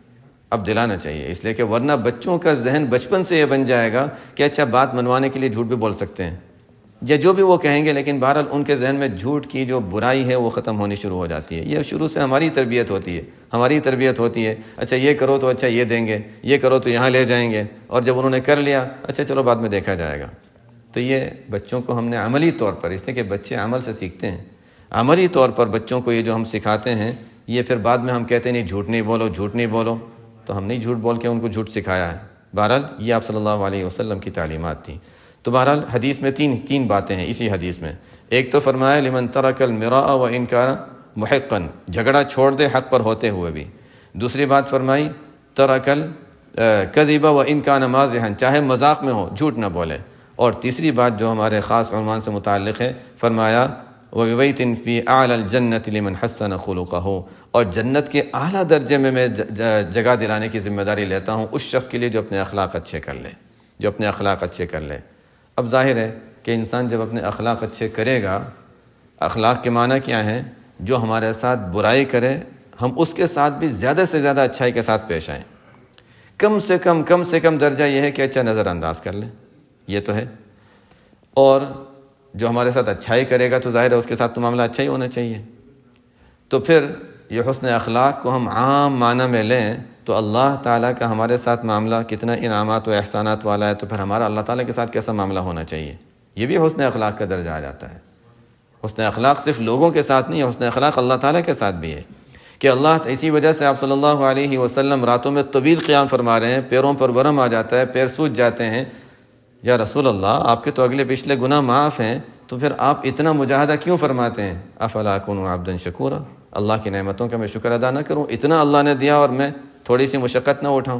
چاہیے، اس لیے کہ ورنہ بچوں کا ذہن بچپن سے یہ بن جائے گا کہ اچھا بات منوانے کے لیے جھوٹ بھی بول سکتے ہیں یا جو بھی وہ کہیں گے، لیکن بہرحال ان کے ذہن میں جھوٹ کی جو برائی ہے وہ ختم ہونی شروع ہو جاتی ہے۔ یہ شروع سے ہماری تربیت ہوتی ہے، اچھا یہ کرو تو اچھا یہ دیں گے، یہ کرو تو یہاں لے جائیں گے، اور جب انہوں نے کر لیا اچھا چلو بعد میں دیکھا جائے گا۔ تو یہ بچوں کو ہم نے عملی طور پر، اس لیے کہ بچے عمل سے سیکھتے ہیں، عملی طور پر بچوں کو یہ جو ہم سکھاتے ہیں، یہ پھر بعد میں ہم کہتے ہیں نہیں جھوٹ نہیں بولو، تو ہم نہیں جھوٹ بول کے ان کو جھوٹ سکھایا ہے، بہرحال یہ آپ صلی اللہ علیہ وسلم کی تعلیمات تھیں۔ تو بہرحال حدیث میں تین باتیں ہیں اسی حدیث میں۔ ایک تو فرمایا لمن ترک المراء وان کان محقا، جھگڑا چھوڑ دے حق پر ہوتے ہوئے بھی۔ دوسری بات فرمائی ترک الکذب وان کان مازحا، چاہے مذاق میں ہو جھوٹ نہ بولے۔ اور تیسری بات جو ہمارے خاص عنوان سے متعلق ہے، فرمایا وَبِبَيْتٍ فِي أَعْلَى الْجَنَّةِ لِمَنْ حَسَّنَ خُلُقَهُ، اور جنت کے اعلیٰ درجے میں جگہ دلانے کی ذمہ داری لیتا ہوں اس شخص کے لیے جو اپنے اخلاق اچھے کر لے، جو اپنے اخلاق اچھے کر لے۔ اب ظاہر ہے کہ انسان جب اپنے اخلاق اچھے کرے گا، اخلاق کے معنی کیا ہیں؟ جو ہمارے ساتھ برائی کرے ہم اس کے ساتھ بھی زیادہ سے زیادہ اچھائی کے ساتھ پیش آئیں۔ کم سے کم درجہ یہ ہے کہ اچھا نظر انداز کر لیں، یہ تو ہے۔ اور جو ہمارے ساتھ اچھائی کرے گا تو ظاہر ہے اس کے ساتھ تو معاملہ اچھا ہی ہونا چاہیے۔ تو پھر یہ حسن اخلاق کو ہم عام معنی میں لیں تو اللہ تعالیٰ کا ہمارے ساتھ معاملہ کتنا انعامات و احسانات والا ہے، تو پھر ہمارا اللہ تعالیٰ کے ساتھ کیسا معاملہ ہونا چاہیے، یہ بھی حسن اخلاق کا درجہ آ جاتا ہے۔ حسن اخلاق صرف لوگوں کے ساتھ نہیں ہے، حسن اخلاق اللہ تعالیٰ کے ساتھ بھی ہے کہ اللہ، اسی وجہ سے آپ صلی اللہ علیہ وسلم راتوں میں طویل قیام فرما رہے ہیں، پیروں پر ورم آ جاتا ہے، پیر سوج جاتے ہیں۔ یا رسول اللہ، آپ کے تو اگلے پچھلے گناہ معاف ہیں، تو پھر آپ اتنا مجاہدہ کیوں فرماتے ہیں؟ افلا اکون عبدا شکورا، اللہ کی نعمتوں کا میں شکر ادا نہ کروں؟ اتنا اللہ نے دیا اور میں تھوڑی سی مشقت نہ اٹھاؤں؟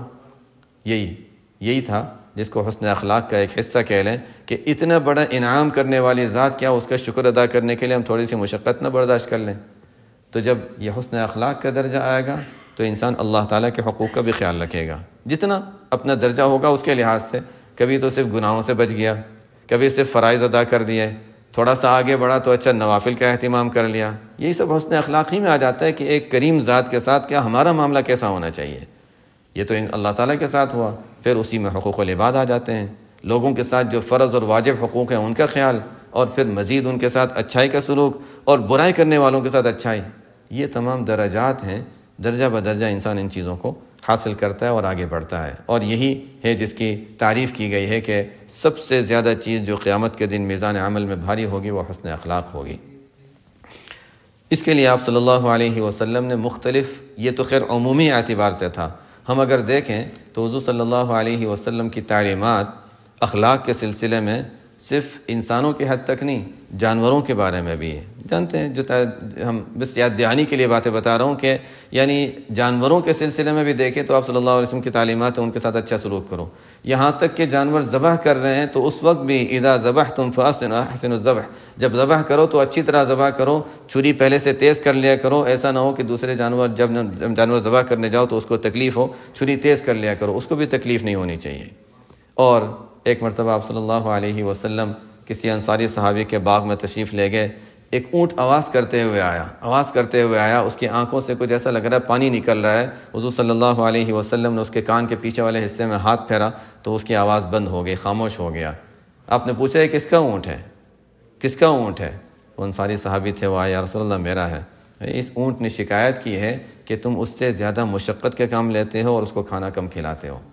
یہی تھا جس کو حسن اخلاق کا ایک حصہ کہہ لیں کہ اتنا بڑا انعام کرنے والی ذات، کیا اس کا شکر ادا کرنے کے لیے ہم تھوڑی سی مشقت نہ برداشت کر لیں؟ تو جب یہ حسن اخلاق کا درجہ آئے گا تو انسان اللہ تعالیٰ کے حقوق کا بھی خیال رکھے گا، جتنا اپنا درجہ ہوگا اس کے لحاظ سے۔ کبھی تو صرف گناہوں سے بچ گیا، کبھی صرف فرائض ادا کر دیے، تھوڑا سا آگے بڑھا تو اچھا نوافل کا اہتمام کر لیا۔ یہی سب حسن اخلاق ہی میں آ جاتا ہے کہ ایک کریم ذات کے ساتھ کیا ہمارا معاملہ کیسا ہونا چاہیے۔ یہ تو اللہ تعالیٰ کے ساتھ ہوا، پھر اسی میں حقوق العباد آ جاتے ہیں، لوگوں کے ساتھ جو فرض اور واجب حقوق ہیں ان کا خیال، اور پھر مزید ان کے ساتھ اچھائی کا سلوک، اور برائی کرنے والوں کے ساتھ اچھائی۔ یہ تمام درجات ہیں، درجہ بدرجہ انسان ان چیزوں کو حاصل کرتا ہے اور آگے بڑھتا ہے۔ اور یہی ہے جس کی تعریف کی گئی ہے کہ سب سے زیادہ چیز جو قیامت کے دن میزان عمل میں بھاری ہوگی وہ حسن اخلاق ہوگی۔ اس کے لیے آپ صلی اللہ علیہ وسلم نے مختلف، یہ تو خیر عمومی اعتبار سے تھا، ہم اگر دیکھیں تو حضور صلی اللہ علیہ وسلم کی تعلیمات اخلاق کے سلسلے میں صرف انسانوں کے حد تک نہیں، جانوروں کے بارے میں بھی ہے۔ جانتے ہیں، جو ہم بس یاد دہانی کے لیے باتیں بتا رہا ہوں کہ یعنی جانوروں کے سلسلے میں بھی دیکھیں تو آپ صلی اللہ علیہ وسلم کی تعلیمات ہیں، ان کے ساتھ اچھا سلوک کرو۔ یہاں تک کہ جانور ذبح کر رہے ہیں تو اس وقت بھی اذا ذبحتم فاحسنوا الذبح، جب ذبح کرو تو اچھی طرح ذبح کرو، چھری پہلے سے تیز کر لیا کرو، ایسا نہ ہو کہ دوسرے جانور جب جانور ذبح کرنے جاؤ تو اس کو تکلیف ہو، چھری تیز کر لیا کرو، اس کو بھی تکلیف نہیں ہونی چاہیے۔ اور ایک مرتبہ آپ صلی اللہ علیہ وسلم کسی انصاری صحابی کے باغ میں تشریف لے گئے، ایک اونٹ آواز کرتے ہوئے آیا، اس کی آنکھوں سے کچھ ایسا لگ رہا ہے پانی نکل رہا ہے۔ حضور صلی اللہ علیہ وسلم نے اس کے کان کے پیچھے والے حصے میں ہاتھ پھیرا تو اس کی آواز بند ہو گئی، خاموش ہو گیا۔ آپ نے پوچھا یہ کس کا اونٹ ہے؟ کس کا اونٹ ہے؟ وہ انصاری صحابی تھے، وہ آئے، یا رسول اللہ میرا ہے۔ اس اونٹ نے شکایت کی ہے کہ تم اس سے زیادہ مشقت کے کام لیتے ہو اور اس کو کھانا کم کھلاتے ہو۔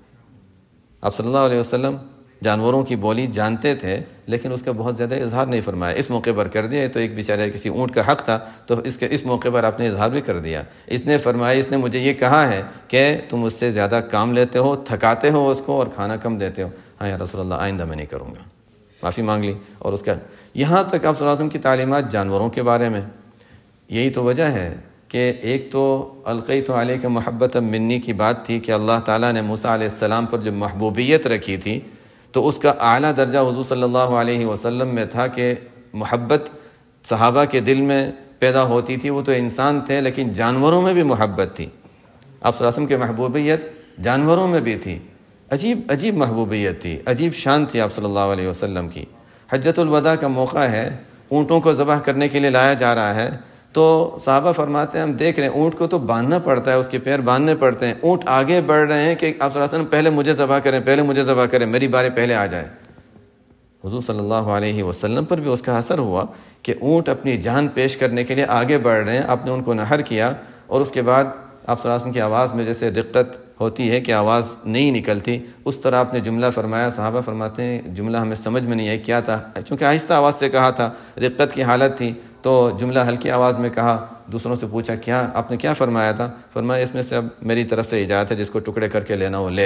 آپ صلی اللہ علیہ وسلم جانوروں کی بولی جانتے تھے لیکن اس کا بہت زیادہ اظہار نہیں فرمایا، اس موقع پر کر دیا، تو ایک بیچارے کسی اونٹ کا حق تھا تو اس موقع پر آپ نے اظہار بھی کر دیا۔ اس نے فرمایا، اس نے مجھے یہ کہا ہے کہ تم اس سے زیادہ کام لیتے ہو، تھکاتے ہو اس کو اور کھانا کم دیتے ہو۔ ہاں یا رسول اللہ آئندہ میں نہیں کروں گا، معافی مانگ لی۔ اور اس کا یہاں تک آپ صلی اللہ علیہ وسلم کی تعلیمات جانوروں کے بارے میں، یہی تو وجہ ہے کہ ایک تو القیت علیک محبۃ منی کی بات تھی کہ اللہ تعالیٰ نے موسیٰ علیہ السلام پر جو محبوبیت رکھی تھی تو اس کا اعلیٰ درجہ حضور صلی اللہ علیہ وسلم میں تھا کہ محبت صحابہ کے دل میں پیدا ہوتی تھی۔ وہ تو انسان تھے لیکن جانوروں میں بھی محبت تھی۔ آپ صلی اللہ علیہ وسلم کی محبوبیت جانوروں میں بھی تھی، عجیب محبوبیت تھی، عجیب شان تھی آپ صلی اللہ علیہ وسلم کی۔ حجۃ الوداع کا موقع ہے، اونٹوں کو ذبح کرنے کے لیے لایا جا رہا ہے تو صحابہ فرماتے ہیں ہم دیکھ رہے ہیں اونٹ کو تو باندھنا پڑتا ہے، اس کے پیر باندھنے پڑتے ہیں، اونٹ آگے بڑھ رہے ہیں کہ آپ صلی اللہ علیہ وسلم پہلے مجھے ذبح کریں، میری باری پہلے آ جائے۔ حضور صلی اللہ علیہ وسلم پر بھی اس کا اثر ہوا کہ اونٹ اپنی جان پیش کرنے کے لیے آگے بڑھ رہے ہیں، آپ نے ان کو نہر کیا، اور اس کے بعد آپ صلی اللہ علیہ وسلم کی آواز میں جیسے رقت ہوتی ہے کہ آواز نہیں نکلتی، اس طرح آپ نے جملہ فرمایا۔ صحابہ فرماتے ہیں جملہ ہمیں سمجھ میں نہیں آئی کیا تھا، چونکہ آہستہ آواز سے کہا تھا، رقت کی حالت تھی تو جملہ ہلکی آواز میں کہا۔ دوسروں سے پوچھا کیا آپ نے کیا فرمایا تھا؟ فرمایا اس میں سے اب میری طرف سے اجازت ہے، جس کو ٹکڑے کر کے لینا وہ لے لے۔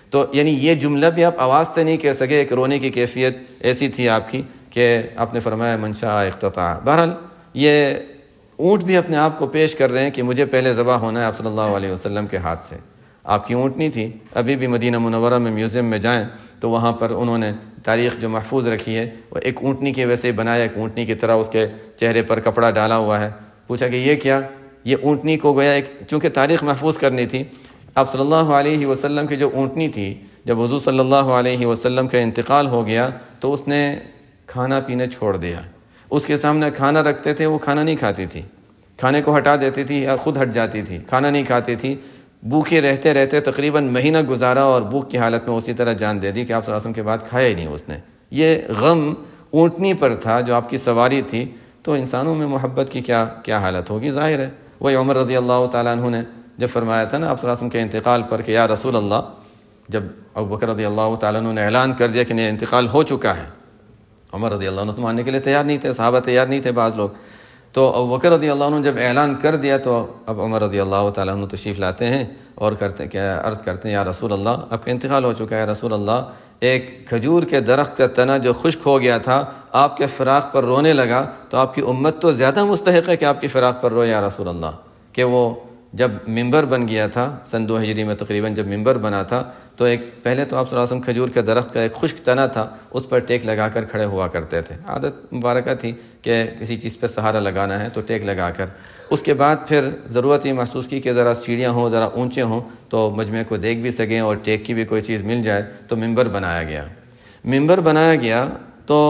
تو یعنی یہ جملہ بھی آپ آواز سے نہیں کہہ سکے، ایک رونے کی کیفیت ایسی تھی آپ کی کہ آپ نے فرمایا من شاء اقتطع۔ بہرحال یہ اونٹ بھی اپنے آپ کو پیش کر رہے ہیں کہ مجھے پہلے ذبح ہونا ہے آپ صلی اللہ علیہ وسلم کے ہاتھ سے۔ آپ کی اونٹنی تھی، ابھی بھی مدینہ منورہ میں میوزیم میں جائیں تو وہاں پر انہوں نے تاریخ جو محفوظ رکھی ہے وہ ایک اونٹنی کے ویسے بنایا، ایک اونٹنی کی طرح اس کے چہرے پر کپڑا ڈالا ہوا ہے۔ پوچھا کہ یہ کیا؟ یہ اونٹنی کو گویا ایک چونکہ تاریخ محفوظ کرنی تھی، آپ صلی اللہ علیہ وسلم کی جو اونٹنی تھی، جب حضور صلی اللہ علیہ وسلم کا انتقال ہو گیا تو اس نے کھانا پینے چھوڑ دیا۔ اس کے سامنے کھانا رکھتے تھے، وہ کھانا نہیں کھاتی تھی، کھانے کو ہٹا دیتی تھی یا خود ہٹ جاتی تھی، کھانا نہیں کھاتی تھی۔ بھوکے رہتے رہتے تقریباً مہینہ گزارا اور بھوک کی حالت میں اسی طرح جان دے دی کہ آپ صلی اللہ علیہ وسلم کے بعد کھایا ہی نہیں اس نے۔ یہ غم اونٹنی پر تھا جو آپ کی سواری تھی، تو انسانوں میں محبت کی کیا حالت ہوگی، ظاہر ہے۔ وہی عمر رضی اللہ تعالیٰ عنہ نے جب فرمایا تھا نا آپ صلی اللہ علیہ وسلم کے انتقال پر کہ یا رسول اللہ، جب ابوبکر رضی اللہ تعالیٰ عنہ نے اعلان کر دیا کہ انہیں انتقال ہو چکا ہے، عمر رضی اللہ عنہ تو ماننے کے لیے تیار نہیں تھے، صحابہ تیار نہیں تھے بعض لوگ، تو ابوبکر رضی اللہ عنہ جب اعلان کر دیا تو اب عمر رضی اللہ تعالیٰ عنہ تشریف لاتے ہیں اور عرض کرتے ہیں یا رسول اللہ آپ کا انتقال ہو چکا ہے، رسول اللہ ایک کھجور کے درخت کا تنا جو خشک ہو گیا تھا آپ کے فراق پر رونے لگا، تو آپ کی امت تو زیادہ مستحق ہے کہ آپ کی فراق پر روئے یا رسول اللہ۔ کہ وہ جب ممبر بن گیا تھا سن 2 ہجری میں تقریباً، جب ممبر بنا تھا تو ایک پہلے تو آپ صلی اللہ علیہ وسلم کھجور کے درخت کا ایک خشک تنا تھا، اس پر ٹیک لگا کر کھڑے ہوا کرتے تھے۔ عادت مبارکہ تھی کہ کسی چیز پر سہارا لگانا ہے تو ٹیک لگا کر۔ اس کے بعد پھر ضرورت یہ محسوس کی کہ ذرا سیڑھیاں ہوں، ذرا اونچے ہوں تو مجمع کو دیکھ بھی سکیں اور ٹیک کی بھی کوئی چیز مل جائے، تو ممبر بنایا گیا۔ ممبر بنایا گیا تو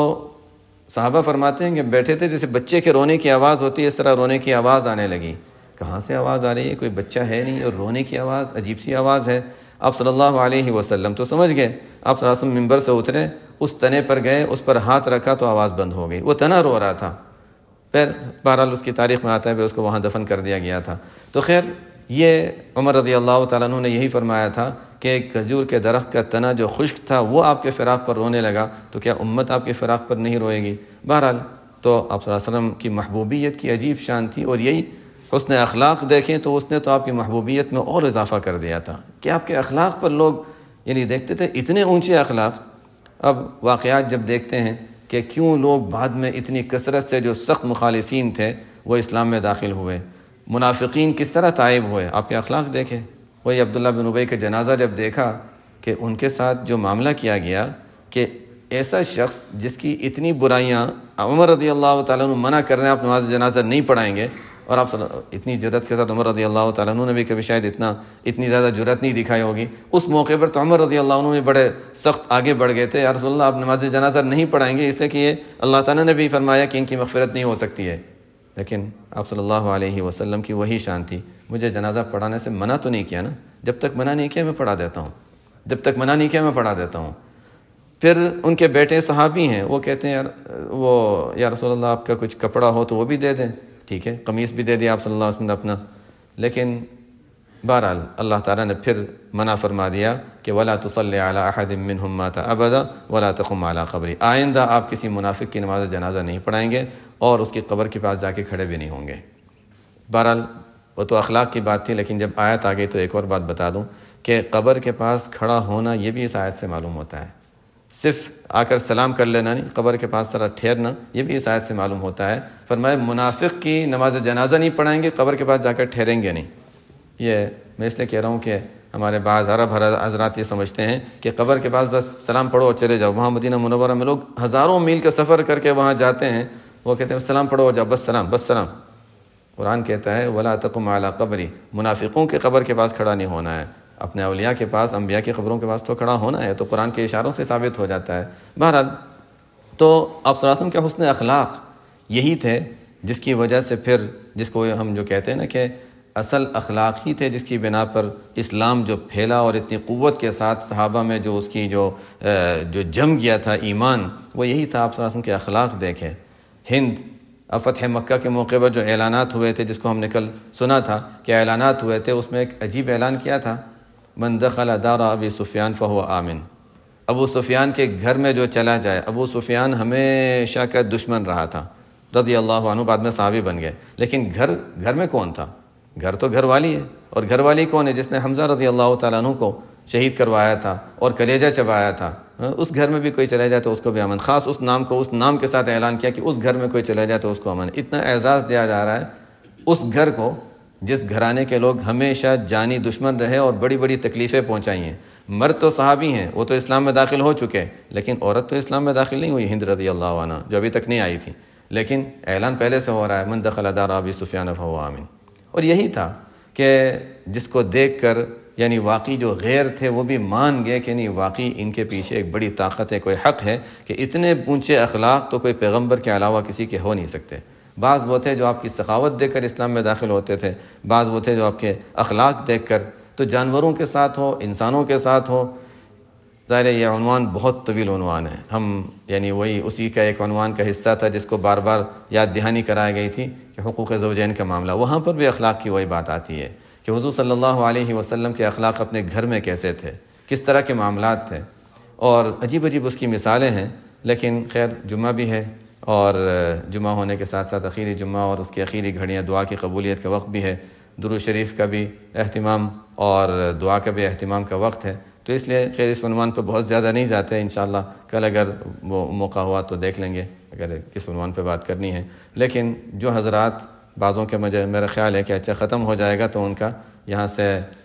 صحابہ فرماتے ہیں کہ بیٹھے تھے، جیسے بچے کے رونے کی آواز ہوتی ہے اس طرح رونے کی آواز آنے لگی۔ کہاں سے آواز آ رہی ہے؟ کوئی بچہ ہے نہیں اور رونے کی آواز، عجیب سی آواز ہے۔ آپ صلی اللہ علیہ وسلم تو سمجھ گئے، آپ صلی اللہ علیہ وسلم ممبر سے اترے، اس تنے پر گئے، اس پر ہاتھ رکھا تو آواز بند ہو گئی، وہ تنا رو رہا تھا۔ پھر بہرحال اس کی تاریخ میں آتا ہے پھر اس کو وہاں دفن کر دیا گیا تھا۔ تو خیر یہ عمر رضی اللہ تعالیٰ عنہ نے یہی فرمایا تھا کہ کھجور کے درخت کا تنا جو خشک تھا وہ آپ کے فراق پر رونے لگا، تو کیا امت آپ کے فراق پر نہیں روئے گی؟ بہرحال تو آپ صلی اللہ علیہ وسلم کی محبوبیت کی عجیب شان تھی، اور یہی حسن اخلاق دیکھیں تو اس نے تو آپ کی محبوبیت میں اور اضافہ کر دیا تھا کہ آپ کے اخلاق پر لوگ یعنی دیکھتے تھے اتنے اونچے اخلاق۔ اب واقعات جب دیکھتے ہیں کہ کیوں لوگ بعد میں اتنی کثرت سے جو سخت مخالفین تھے وہ اسلام میں داخل ہوئے، منافقین کس طرح تائب ہوئے، آپ کے اخلاق دیکھیں۔ وہی عبداللہ بن ابی کا جنازہ جب دیکھا کہ ان کے ساتھ جو معاملہ کیا گیا کہ ایسا شخص جس کی اتنی برائیاں، عمر رضی اللہ تعالیٰ عنہ منع کر رہے ہیں آپ نماز جنازہ نہیں پڑھائیں گے، اور آپ اتنی جرأت کے ساتھ عمر رضی اللہ تعالیٰ عنہ نے بھی کبھی شاید اتنی زیادہ جرأت نہیں دکھائی ہوگی۔ اس موقع پر تو عمر رضی اللہ عنہ نے بڑے سخت آگے بڑھ گئے تھے، یا رسول اللہ آپ نماز جنازہ نہیں پڑھائیں گے اس لیے کہ یہ اللہ تعالیٰ نے بھی فرمایا کہ ان کی مغفرت نہیں ہو سکتی ہے۔ لیکن آپ صلی اللہ علیہ وسلم کی وہی شان تھی، مجھے جنازہ پڑھانے سے منع تو نہیں کیا نا، جب تک منع نہیں کیا میں پڑھا دیتا ہوں، جب تک منع نہیں کیا میں پڑھا دیتا ہوں۔ پھر ان کے بیٹے صحابی ہیں، وہ کہتے ہیں یا رسول اللہ آپ کا کچھ کپڑا ہو تو وہ بھی دے دیں، ٹھیک ہے، قمیص بھی دے دیا آپ صلی اللہ علیہ وسلم نے اپنا، لیکن بہرحال اللہ تعالیٰ نے پھر منع فرما دیا کہ وَلَا تُصَلِّ عَلَىٰ أَحَدٍ مِّنْهُمْ مَاتَ أَبَدًا وَلَا تَقُمْ عَلَىٰ قَبْرِهِ، آئندہ آپ کسی منافق کی نماز جنازہ نہیں پڑھائیں گے اور اس کی قبر کے پاس جا کے کھڑے بھی نہیں ہوں گے۔ بہرحال وہ تو اخلاق کی بات تھی، لیکن جب آیت آ گئی تو ایک اور بات بتا دوں کہ قبر کے پاس کھڑا ہونا یہ بھی اس آیت سے معلوم ہوتا ہے، صرف آ کر سلام کر لینا نہیں، قبر کے پاس ذرا ٹھہرنا یہ بھی اس آیت سے معلوم ہوتا ہے۔ فرمایا منافق کی نماز جنازہ نہیں پڑھائیں گے، قبر کے پاس جا کر ٹھہریں گے نہیں۔ یہ میں اس لیے کہہ رہا ہوں کہ ہمارے بعض عرب حضرات یہ سمجھتے ہیں کہ قبر کے پاس بس سلام پڑھو اور چلے جاؤ۔ وہاں مدینہ منورہ میں لوگ ہزاروں میل کا سفر کر کے وہاں جاتے ہیں، وہ کہتے ہیں سلام پڑھو اور جاؤ، بس سلام بس سلام۔ قرآن کہتا ہے وَلَا تَقُمْ عَلَىٰ قَبْرِهِ، منافقوں کے قبر کے پاس کھڑا نہیں ہونا ہے، اپنے اولیاء کے پاس، انبیاء کی قبروں کے پاس تو کھڑا ہونا ہے، تو قرآن کے اشاروں سے ثابت ہو جاتا ہے۔ بہرحال تو آپ صلی اللہ علیہ وسلم کے حسن اخلاق یہی تھے جس کی وجہ سے پھر جس کو ہم جو کہتے ہیں نا کہ اصل اخلاق ہی تھے جس کی بنا پر اسلام جو پھیلا اور اتنی قوت کے ساتھ صحابہ میں جو اس کی جو جم گیا تھا ایمان، وہ یہی تھا۔ آپ صلی اللہ علیہ وسلم کے اخلاق دیکھیں۔ ہند فتح مکہ کے موقع پر جو اعلانات ہوئے تھے، جس کو ہم نے کل سنا تھا کہ اعلانات ہوئے تھے، اس میں ایک عجیب اعلان کیا تھا، من دخل دار ابی سفیان فہو آمن، ابو سفیان کے گھر میں جو چلا جائے، ابو سفیان ہمیشہ کا دشمن رہا تھا رضی اللہ عنہ، بعد میں صحابی بن گئے، لیکن گھر میں کون تھا؟ گھر تو گھر والی ہے، اور گھر والی کون ہے؟ جس نے حمزہ رضی اللہ تعالیٰ عنہ کو شہید کروایا تھا اور کلیجہ چبایا تھا، اس گھر میں بھی کوئی چلا جائے تو اس کو بھی امن، خاص اس نام کو اس نام کے ساتھ اعلان کیا کہ اس گھر میں کوئی چلا جائے تو اس کو امن۔ اتنا اعزاز دیا جا رہا ہے اس گھر کو جس گھرانے کے لوگ ہمیشہ جانی دشمن رہے اور بڑی بڑی تکلیفیں پہنچائی ہیں۔ مرد تو صحابی ہیں، وہ تو اسلام میں داخل ہو چکے، لیکن عورت تو اسلام میں داخل نہیں ہوئی، ہند رضی اللہ عنہ جو ابھی تک نہیں آئی تھی، لیکن اعلان پہلے سے ہو رہا ہے من دخل دار ابی سفیان فہو آمن۔ اور یہی تھا کہ جس کو دیکھ کر یعنی واقعی جو غیر تھے وہ بھی مان گئے کہ نہیں واقعی ان کے پیچھے ایک بڑی طاقت ہے، کوئی حق ہے کہ اتنے اونچے اخلاق تو کوئی پیغمبر کے علاوہ کسی کے ہو نہیں سکتے۔ بعض وہ تھے جو آپ کی سخاوت دیکھ کر اسلام میں داخل ہوتے تھے، بعض وہ تھے جو آپ کے اخلاق دیکھ کر، تو جانوروں کے ساتھ ہو، انسانوں کے ساتھ ہو۔ ظاہر ہے یہ عنوان بہت طویل عنوان ہے، ہم یعنی وہی اسی کا ایک عنوان کا حصہ تھا جس کو بار بار یاد دہانی کرائی گئی تھی کہ حقوق زوجین کا معاملہ، وہاں پر بھی اخلاق کی وہی بات آتی ہے کہ حضور صلی اللہ علیہ وسلم کے اخلاق اپنے گھر میں کیسے تھے، کس طرح کے معاملات تھے، اور عجیب عجیب اس کی مثالیں ہیں۔ لیکن خیر جمعہ بھی ہے، اور جمعہ ہونے کے ساتھ ساتھ اخیری جمعہ اور اس کی اخیری گھڑیاں دعا کی قبولیت کا وقت بھی ہے، درود شریف کا بھی اہتمام اور دعا کا بھی اہتمام کا وقت ہے، تو اس لیے خیر اس عنوان پہ بہت زیادہ نہیں جاتے، انشاءاللہ کل اگر وہ موقع ہوا تو دیکھ لیں گے اگر کس عنوان پہ بات کرنی ہے۔ لیکن جو حضرات بعضوں کے میرا خیال ہے کہ اچھا ختم ہو جائے گا تو ان کا یہاں سے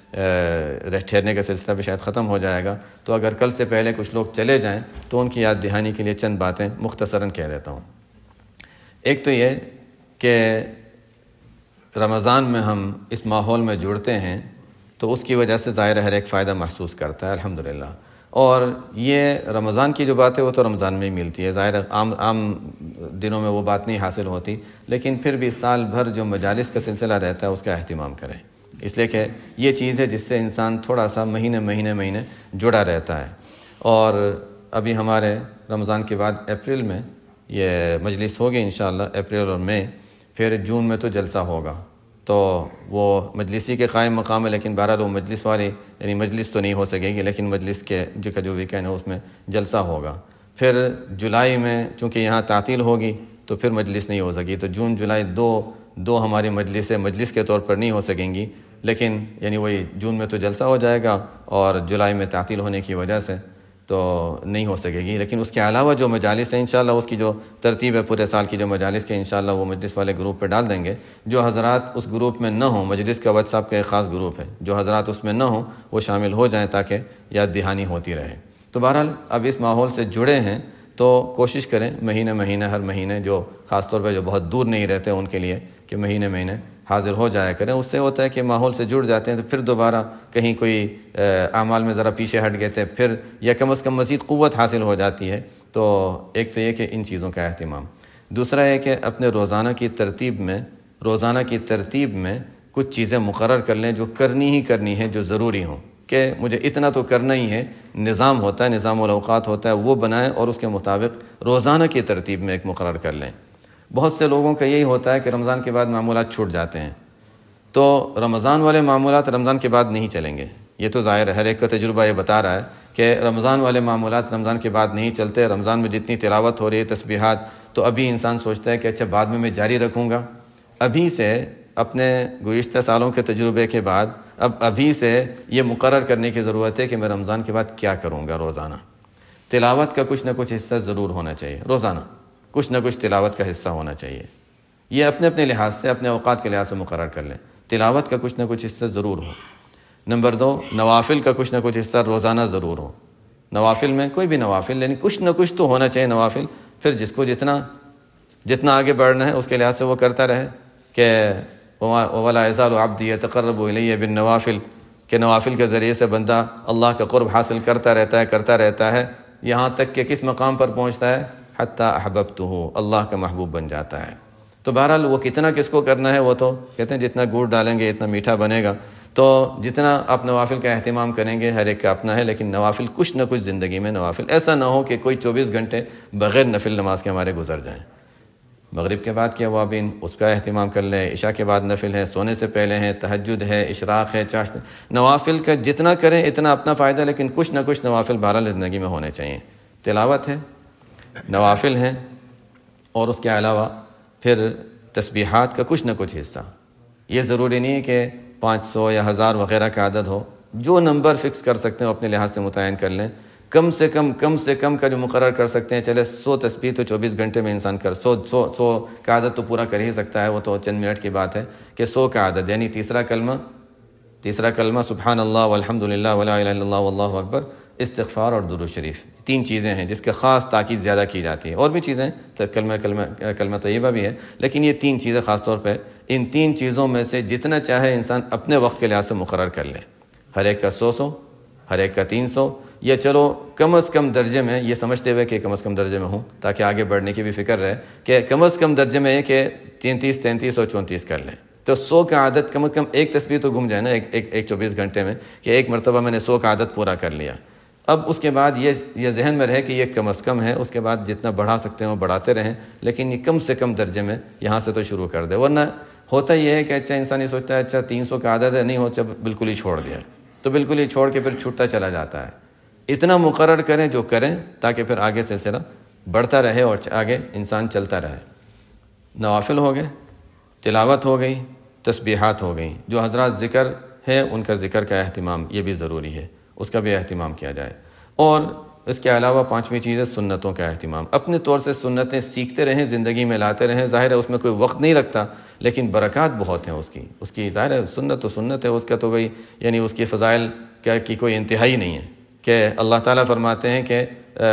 ٹھہرنے کا سلسلہ بھی شاید ختم ہو جائے گا، تو اگر کل سے پہلے کچھ لوگ چلے جائیں تو ان کی یاد دہانی کے لیے چند باتیں مختصراً کہہ دیتا ہوں۔ ایک تو یہ کہ رمضان میں ہم اس ماحول میں جڑتے ہیں تو اس کی وجہ سے ظاہر ہر ایک فائدہ محسوس کرتا ہے الحمدللہ، اور یہ رمضان کی جو بات ہے وہ تو رمضان میں ہی ملتی ہے، ظاہر عام دنوں میں وہ بات نہیں حاصل ہوتی، لیکن پھر بھی سال بھر جو مجالس کا سلسلہ رہتا ہے اس کا اہتمام کریں، اس لیے کہ یہ چیز ہے جس سے انسان تھوڑا سا مہینے جڑا رہتا ہے۔ اور ابھی ہمارے رمضان کے بعد اپریل میں یہ مجلس ہوگی انشاءاللہ، اپریل اور مئی، پھر جون میں تو جلسہ ہوگا، تو وہ مجلسی کے قائم مقام ہے، لیکن بہرحال وہ مجلس والی یعنی مجلس تو نہیں ہو سکے گی، لیکن مجلس کے جو ویکینڈ ہے اس میں جلسہ ہوگا۔ پھر جولائی میں چونکہ یہاں تعطیل ہوگی تو پھر مجلس نہیں ہو سکی، تو جون جولائی دو ہماری مجلس کے طور پر نہیں ہو سکیں گی، لیکن یعنی وہی جون میں تو جلسہ ہو جائے گا اور جولائی میں تعطیل ہونے کی وجہ سے تو نہیں ہو سکے گی، لیکن اس کے علاوہ جو مجالس ہیں انشاءاللہ اس کی جو ترتیب ہے پورے سال کی جو مجالس کے انشاءاللہ وہ مجلس والے گروپ پہ ڈال دیں گے۔ جو حضرات اس گروپ میں نہ ہوں، مجلس کا واٹس ایپ کا ایک خاص گروپ ہے، جو حضرات اس میں نہ ہوں وہ شامل ہو جائیں تاکہ یاد دہانی ہوتی رہے۔ تو بہرحال اب اس ماحول سے جڑے ہیں تو کوشش کریں مہینے ہر مہینے، جو خاص طور پہ جو بہت دور نہیں رہتے ان کے لیے کہ مہینے حاضر ہو جایا کریں، اس سے ہوتا ہے کہ ماحول سے جڑ جاتے ہیں تو پھر دوبارہ کہیں کوئی اعمال میں ذرا پیچھے ہٹ گئے تھے، پھر یا کم از کم مزید قوت حاصل ہو جاتی ہے۔ تو ایک تو یہ کہ ان چیزوں کا اہتمام، دوسرا یہ کہ اپنے روزانہ کی ترتیب میں کچھ چیزیں مقرر کر لیں جو کرنی ہے، جو ضروری ہوں، کہ مجھے اتنا تو کرنا ہی ہے، نظام ہوتا ہے، نظام الاوقات ہوتا ہے، وہ بنائیں اور اس کے مطابق روزانہ کی ترتیب میں ایک مقرر کر لیں۔ بہت سے لوگوں کا یہی ہوتا ہے کہ رمضان کے بعد معمولات چھوٹ جاتے ہیں، تو رمضان والے معمولات رمضان کے بعد نہیں چلیں گے، یہ تو ظاہر ہے ہر ایک کا تجربہ یہ بتا رہا ہے کہ رمضان والے معمولات رمضان کے بعد نہیں چلتے۔ رمضان میں جتنی تلاوت ہو رہی ہے، تسبیحات، تو ابھی انسان سوچتا ہے کہ اچھا بعد میں جاری رکھوں گا، ابھی سے اپنے گزشتہ سالوں کے تجربے کے بعد ابھی سے یہ مقرر کرنے کی ضرورت ہے کہ میں رمضان کے بعد کیا کروں گا۔ روزانہ تلاوت کا کچھ نہ کچھ حصہ ضرور ہونا چاہیے، روزانہ کچھ نہ کچھ تلاوت کا حصہ ہونا چاہیے، یہ اپنے لحاظ سے، اپنے اوقات کے لحاظ سے مقرر کر لیں، تلاوت کا کچھ نہ کچھ حصہ ضرور ہو۔ نمبر 2، نوافل کا کچھ نہ کچھ حصہ روزانہ ضرور ہو۔ نوافل میں کوئی بھی نوافل، یعنی کچھ نہ کچھ تو ہونا چاہیے نوافل، پھر جس کو جتنا آگے بڑھنا ہے اس کے لحاظ سے وہ کرتا رہے، کہ وَلَا يَزَالُ عَبْدِي يَتَقَرَّبُ إِلَيَّ بِالنَّوَافِلِ، کہ نوافل کے ذریعے سے بندہ اللہ کا قرب حاصل کرتا رہتا ہے، یہاں تک کہ کس مقام پر پہنچتا ہے، حتی احببتہ، اللہ کا محبوب بن جاتا ہے۔ تو بہرحال وہ کتنا کس کو کرنا ہے، وہ تو کہتے ہیں جتنا گڑ ڈالیں گے اتنا میٹھا بنے گا، تو جتنا آپ نوافل کا اہتمام کریں گے ہر ایک کا اپنا ہے، لیکن نوافل کچھ نہ کچھ زندگی میں نوافل، ایسا نہ ہو کہ کوئی 24 گھنٹے بغیر نفل نماز کے ہمارے گزر جائیں۔ مغرب کے بعد کیا اوابین، اس کا اہتمام کر لیں، عشاء کے بعد نفل ہے، سونے سے پہلے ہے، تہجد ہے، اشراق ہے، چاشت، نوافل کا جتنا کریں اتنا اپنا فائدہ، لیکن کچھ نہ کچھ نوافل بہرحال زندگی میں ہونے چاہیے۔ تلاوت ہے، نوافل ہیں، اور اس کے علاوہ پھر تسبیحات کا کچھ نہ کچھ حصہ۔ یہ ضروری نہیں ہے کہ 500 یا 1000 وغیرہ کا عدد ہو، جو نمبر فکس کر سکتے ہیں اپنے لحاظ سے متعین کر لیں. کم سے کم کا جو مقرر کر سکتے ہیں، چلے 100 تسبیح تو 24 گھنٹے میں انسان کر 100 کا عدد تو پورا کر ہی سکتا ہے، وہ تو چند منٹ کی بات ہے کہ 100 کا عدد، یعنی تیسرا کلمہ سبحان اللہ والحمد للہ ولا الہ الا اللہ واللہ اکبر، استغفار اور درود شریف. 3 چیزیں ہیں جس کے خاص تاکید زیادہ کی جاتی ہے. اور بھی چیزیں کلمہ طیبہ بھی ہے، لیکن یہ 3 چیزیں خاص طور پہ، ان 3 چیزوں میں سے جتنا چاہے انسان اپنے وقت کے لحاظ سے مقرر کر لے. ہر ایک کا 100، ہر ایک کا 300، یا چلو کم از کم درجے میں یہ سمجھتے ہوئے کہ کم از کم درجے میں ہوں تاکہ آگے بڑھنے کی بھی فکر رہے کہ کم از کم درجے میں یہ کہ 33 اور 34 کر لیں. تو 100 کا عدد کم از کم ایک تسبیح تو گھوم جائے نا ایک 24 گھنٹے میں، کہ ایک مرتبہ میں نے 100 کا عدد پورا کر لیا. اب اس کے بعد یہ ذہن میں رہے کہ یہ کم از کم ہے، اس کے بعد جتنا بڑھا سکتے ہیں وہ بڑھاتے رہیں، لیکن یہ کم سے کم درجے میں یہاں سے تو شروع کر دے. ورنہ ہوتا یہ ہے کہ اچھا انسان یہ سوچتا ہے اچھا 300 کا عدد ہے، نہیں ہو اچھا بالکل ہی چھوڑ دیا، تو بالکل ہی چھوڑ کے پھر چھوٹتا چلا جاتا ہے. اتنا مقرر کریں جو کریں تاکہ پھر آگے سلسلہ بڑھتا رہے اور آگے انسان چلتا رہے. نوافل ہو گئے، تلاوت ہو گئی، تسبیحات ہو گئیں. جو حضرات ذکر ہے ان کا ذکر کا اہتمام یہ بھی ضروری ہے، اس کا بھی اہتمام کیا جائے. اور اس کے علاوہ 5ویں چیز ہے سنتوں کا اہتمام. اپنے طور سے سنتیں سیکھتے رہیں، زندگی میں لاتے رہیں. ظاہر ہے اس میں کوئی وقت نہیں رکھتا، لیکن برکات بہت ہیں اس کی ظاہر ہے سنت تو سنت ہے، اس کا تو کوئی یعنی اس کی فضائل کی کوئی انتہائی نہیں ہے. کہ اللہ تعالیٰ فرماتے ہیں کہ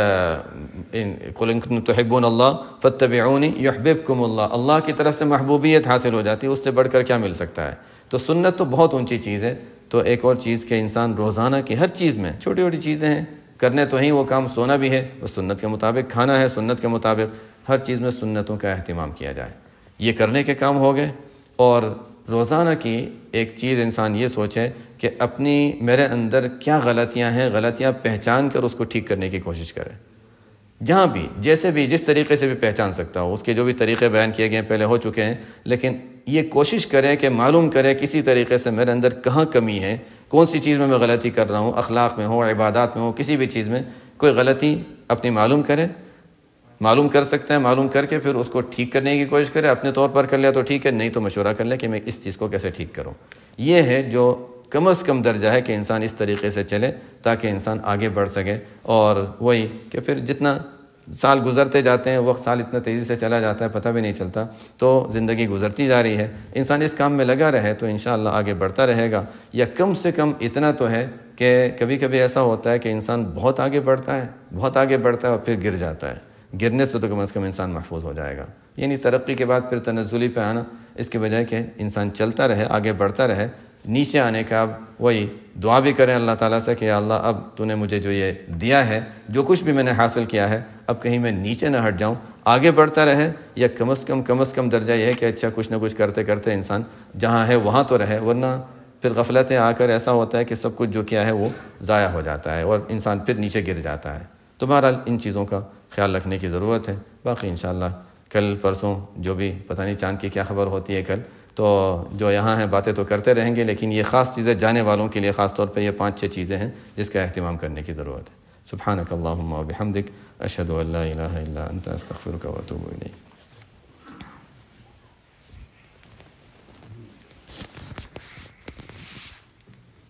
قُلْ إِن كُنتُمْ تُحِبُّونَ اللَّهَ فَاتَّبِعُونِي يُحْبِبْكُمُ اللَّهُ. اللہ کی طرف سے محبوبیت حاصل ہو جاتی ہے، اس سے بڑھ کر کیا مل سکتا ہے. تو سنت تو بہت اونچی چیز ہے. تو ایک اور چیز کہ انسان روزانہ کی ہر چیز میں چھوٹی چھوٹی چیزیں ہیں کرنے تو ہی وہ کام، سونا بھی ہے وہ سنت کے مطابق، کھانا ہے سنت کے مطابق، ہر چیز میں سنتوں کا اہتمام کیا جائے. یہ کرنے کے کام ہو گئے. اور روزانہ کی ایک چیز انسان یہ سوچے کہ میرے اندر کیا غلطیاں ہیں، غلطیاں پہچان کر اس کو ٹھیک کرنے کی کوشش کرے. جہاں بھی جیسے بھی جس طریقے سے بھی پہچان سکتا ہو، اس کے جو بھی طریقے بیان کیے گئے پہلے ہو چکے ہیں، لیکن یہ کوشش کرے کہ معلوم کرے کسی طریقے سے میرے اندر کہاں کمی ہے، کون سی چیز میں غلطی کر رہا ہوں، اخلاق میں ہو، عبادات میں ہو، کسی بھی چیز میں کوئی غلطی اپنی معلوم کرے. معلوم کر سکتا ہے، معلوم کر کے پھر اس کو ٹھیک کرنے کی کوشش کرے. اپنے طور پر کر لیا تو ٹھیک ہے، نہیں تو مشورہ کر لے کہ میں اس چیز کو کیسے ٹھیک کروں. یہ ہے جو کم از کم درجہ ہے کہ انسان اس طریقے سے چلے تاکہ انسان آگے بڑھ سکے. اور وہی کہ پھر جتنا سال گزرتے جاتے ہیں، وقت سال اتنا تیزی سے چلا جاتا ہے پتہ بھی نہیں چلتا، تو زندگی گزرتی جا رہی ہے. انسان اس کام میں لگا رہے تو انشاءاللہ آگے بڑھتا رہے گا. یا کم سے کم اتنا تو ہے کہ کبھی کبھی ایسا ہوتا ہے کہ انسان بہت آگے بڑھتا ہے اور پھر گر جاتا ہے. گرنے سے تو کم از کم انسان محفوظ ہو جائے گا. یعنی ترقی کے بعد پھر تنزلی پہ آنا، اس کے بجائے کہ انسان چلتا رہے، آگے بڑھتا رہے. نیچے آنے کا اب وہی دعا بھی کریں اللہ تعالیٰ سے کہ یا اللہ اب تو نے مجھے جو یہ دیا ہے، جو کچھ بھی میں نے حاصل کیا ہے، اب کہیں میں نیچے نہ ہٹ جاؤں، آگے بڑھتا رہے. یا کم از کم درجہ یہ ہے کہ اچھا کچھ نہ کچھ کرتے کرتے انسان جہاں ہے وہاں تو رہے، ورنہ پھر غفلتیں آ کر ایسا ہوتا ہے کہ سب کچھ جو کیا ہے وہ ضائع ہو جاتا ہے اور انسان پھر نیچے گر جاتا ہے. تو بہرحال ان چیزوں کا خیال رکھنے کی ضرورت ہے. باقی انشاءاللہ کل پرسوں جو بھی پتہ نہیں چاند کی کیا خبر ہوتی ہے کل، تو جو یہاں ہیں باتیں تو کرتے رہیں گے، لیکن یہ خاص چیزیں جانے والوں کے لیے خاص طور پہ یہ 5-6 چیزیں ہیں جس کا اہتمام کرنے کی ضرورت ہے. سبحانک اللہم و بحمدک، اشہد ان لا الہ الا انت، استغفرک و اتوب الیک.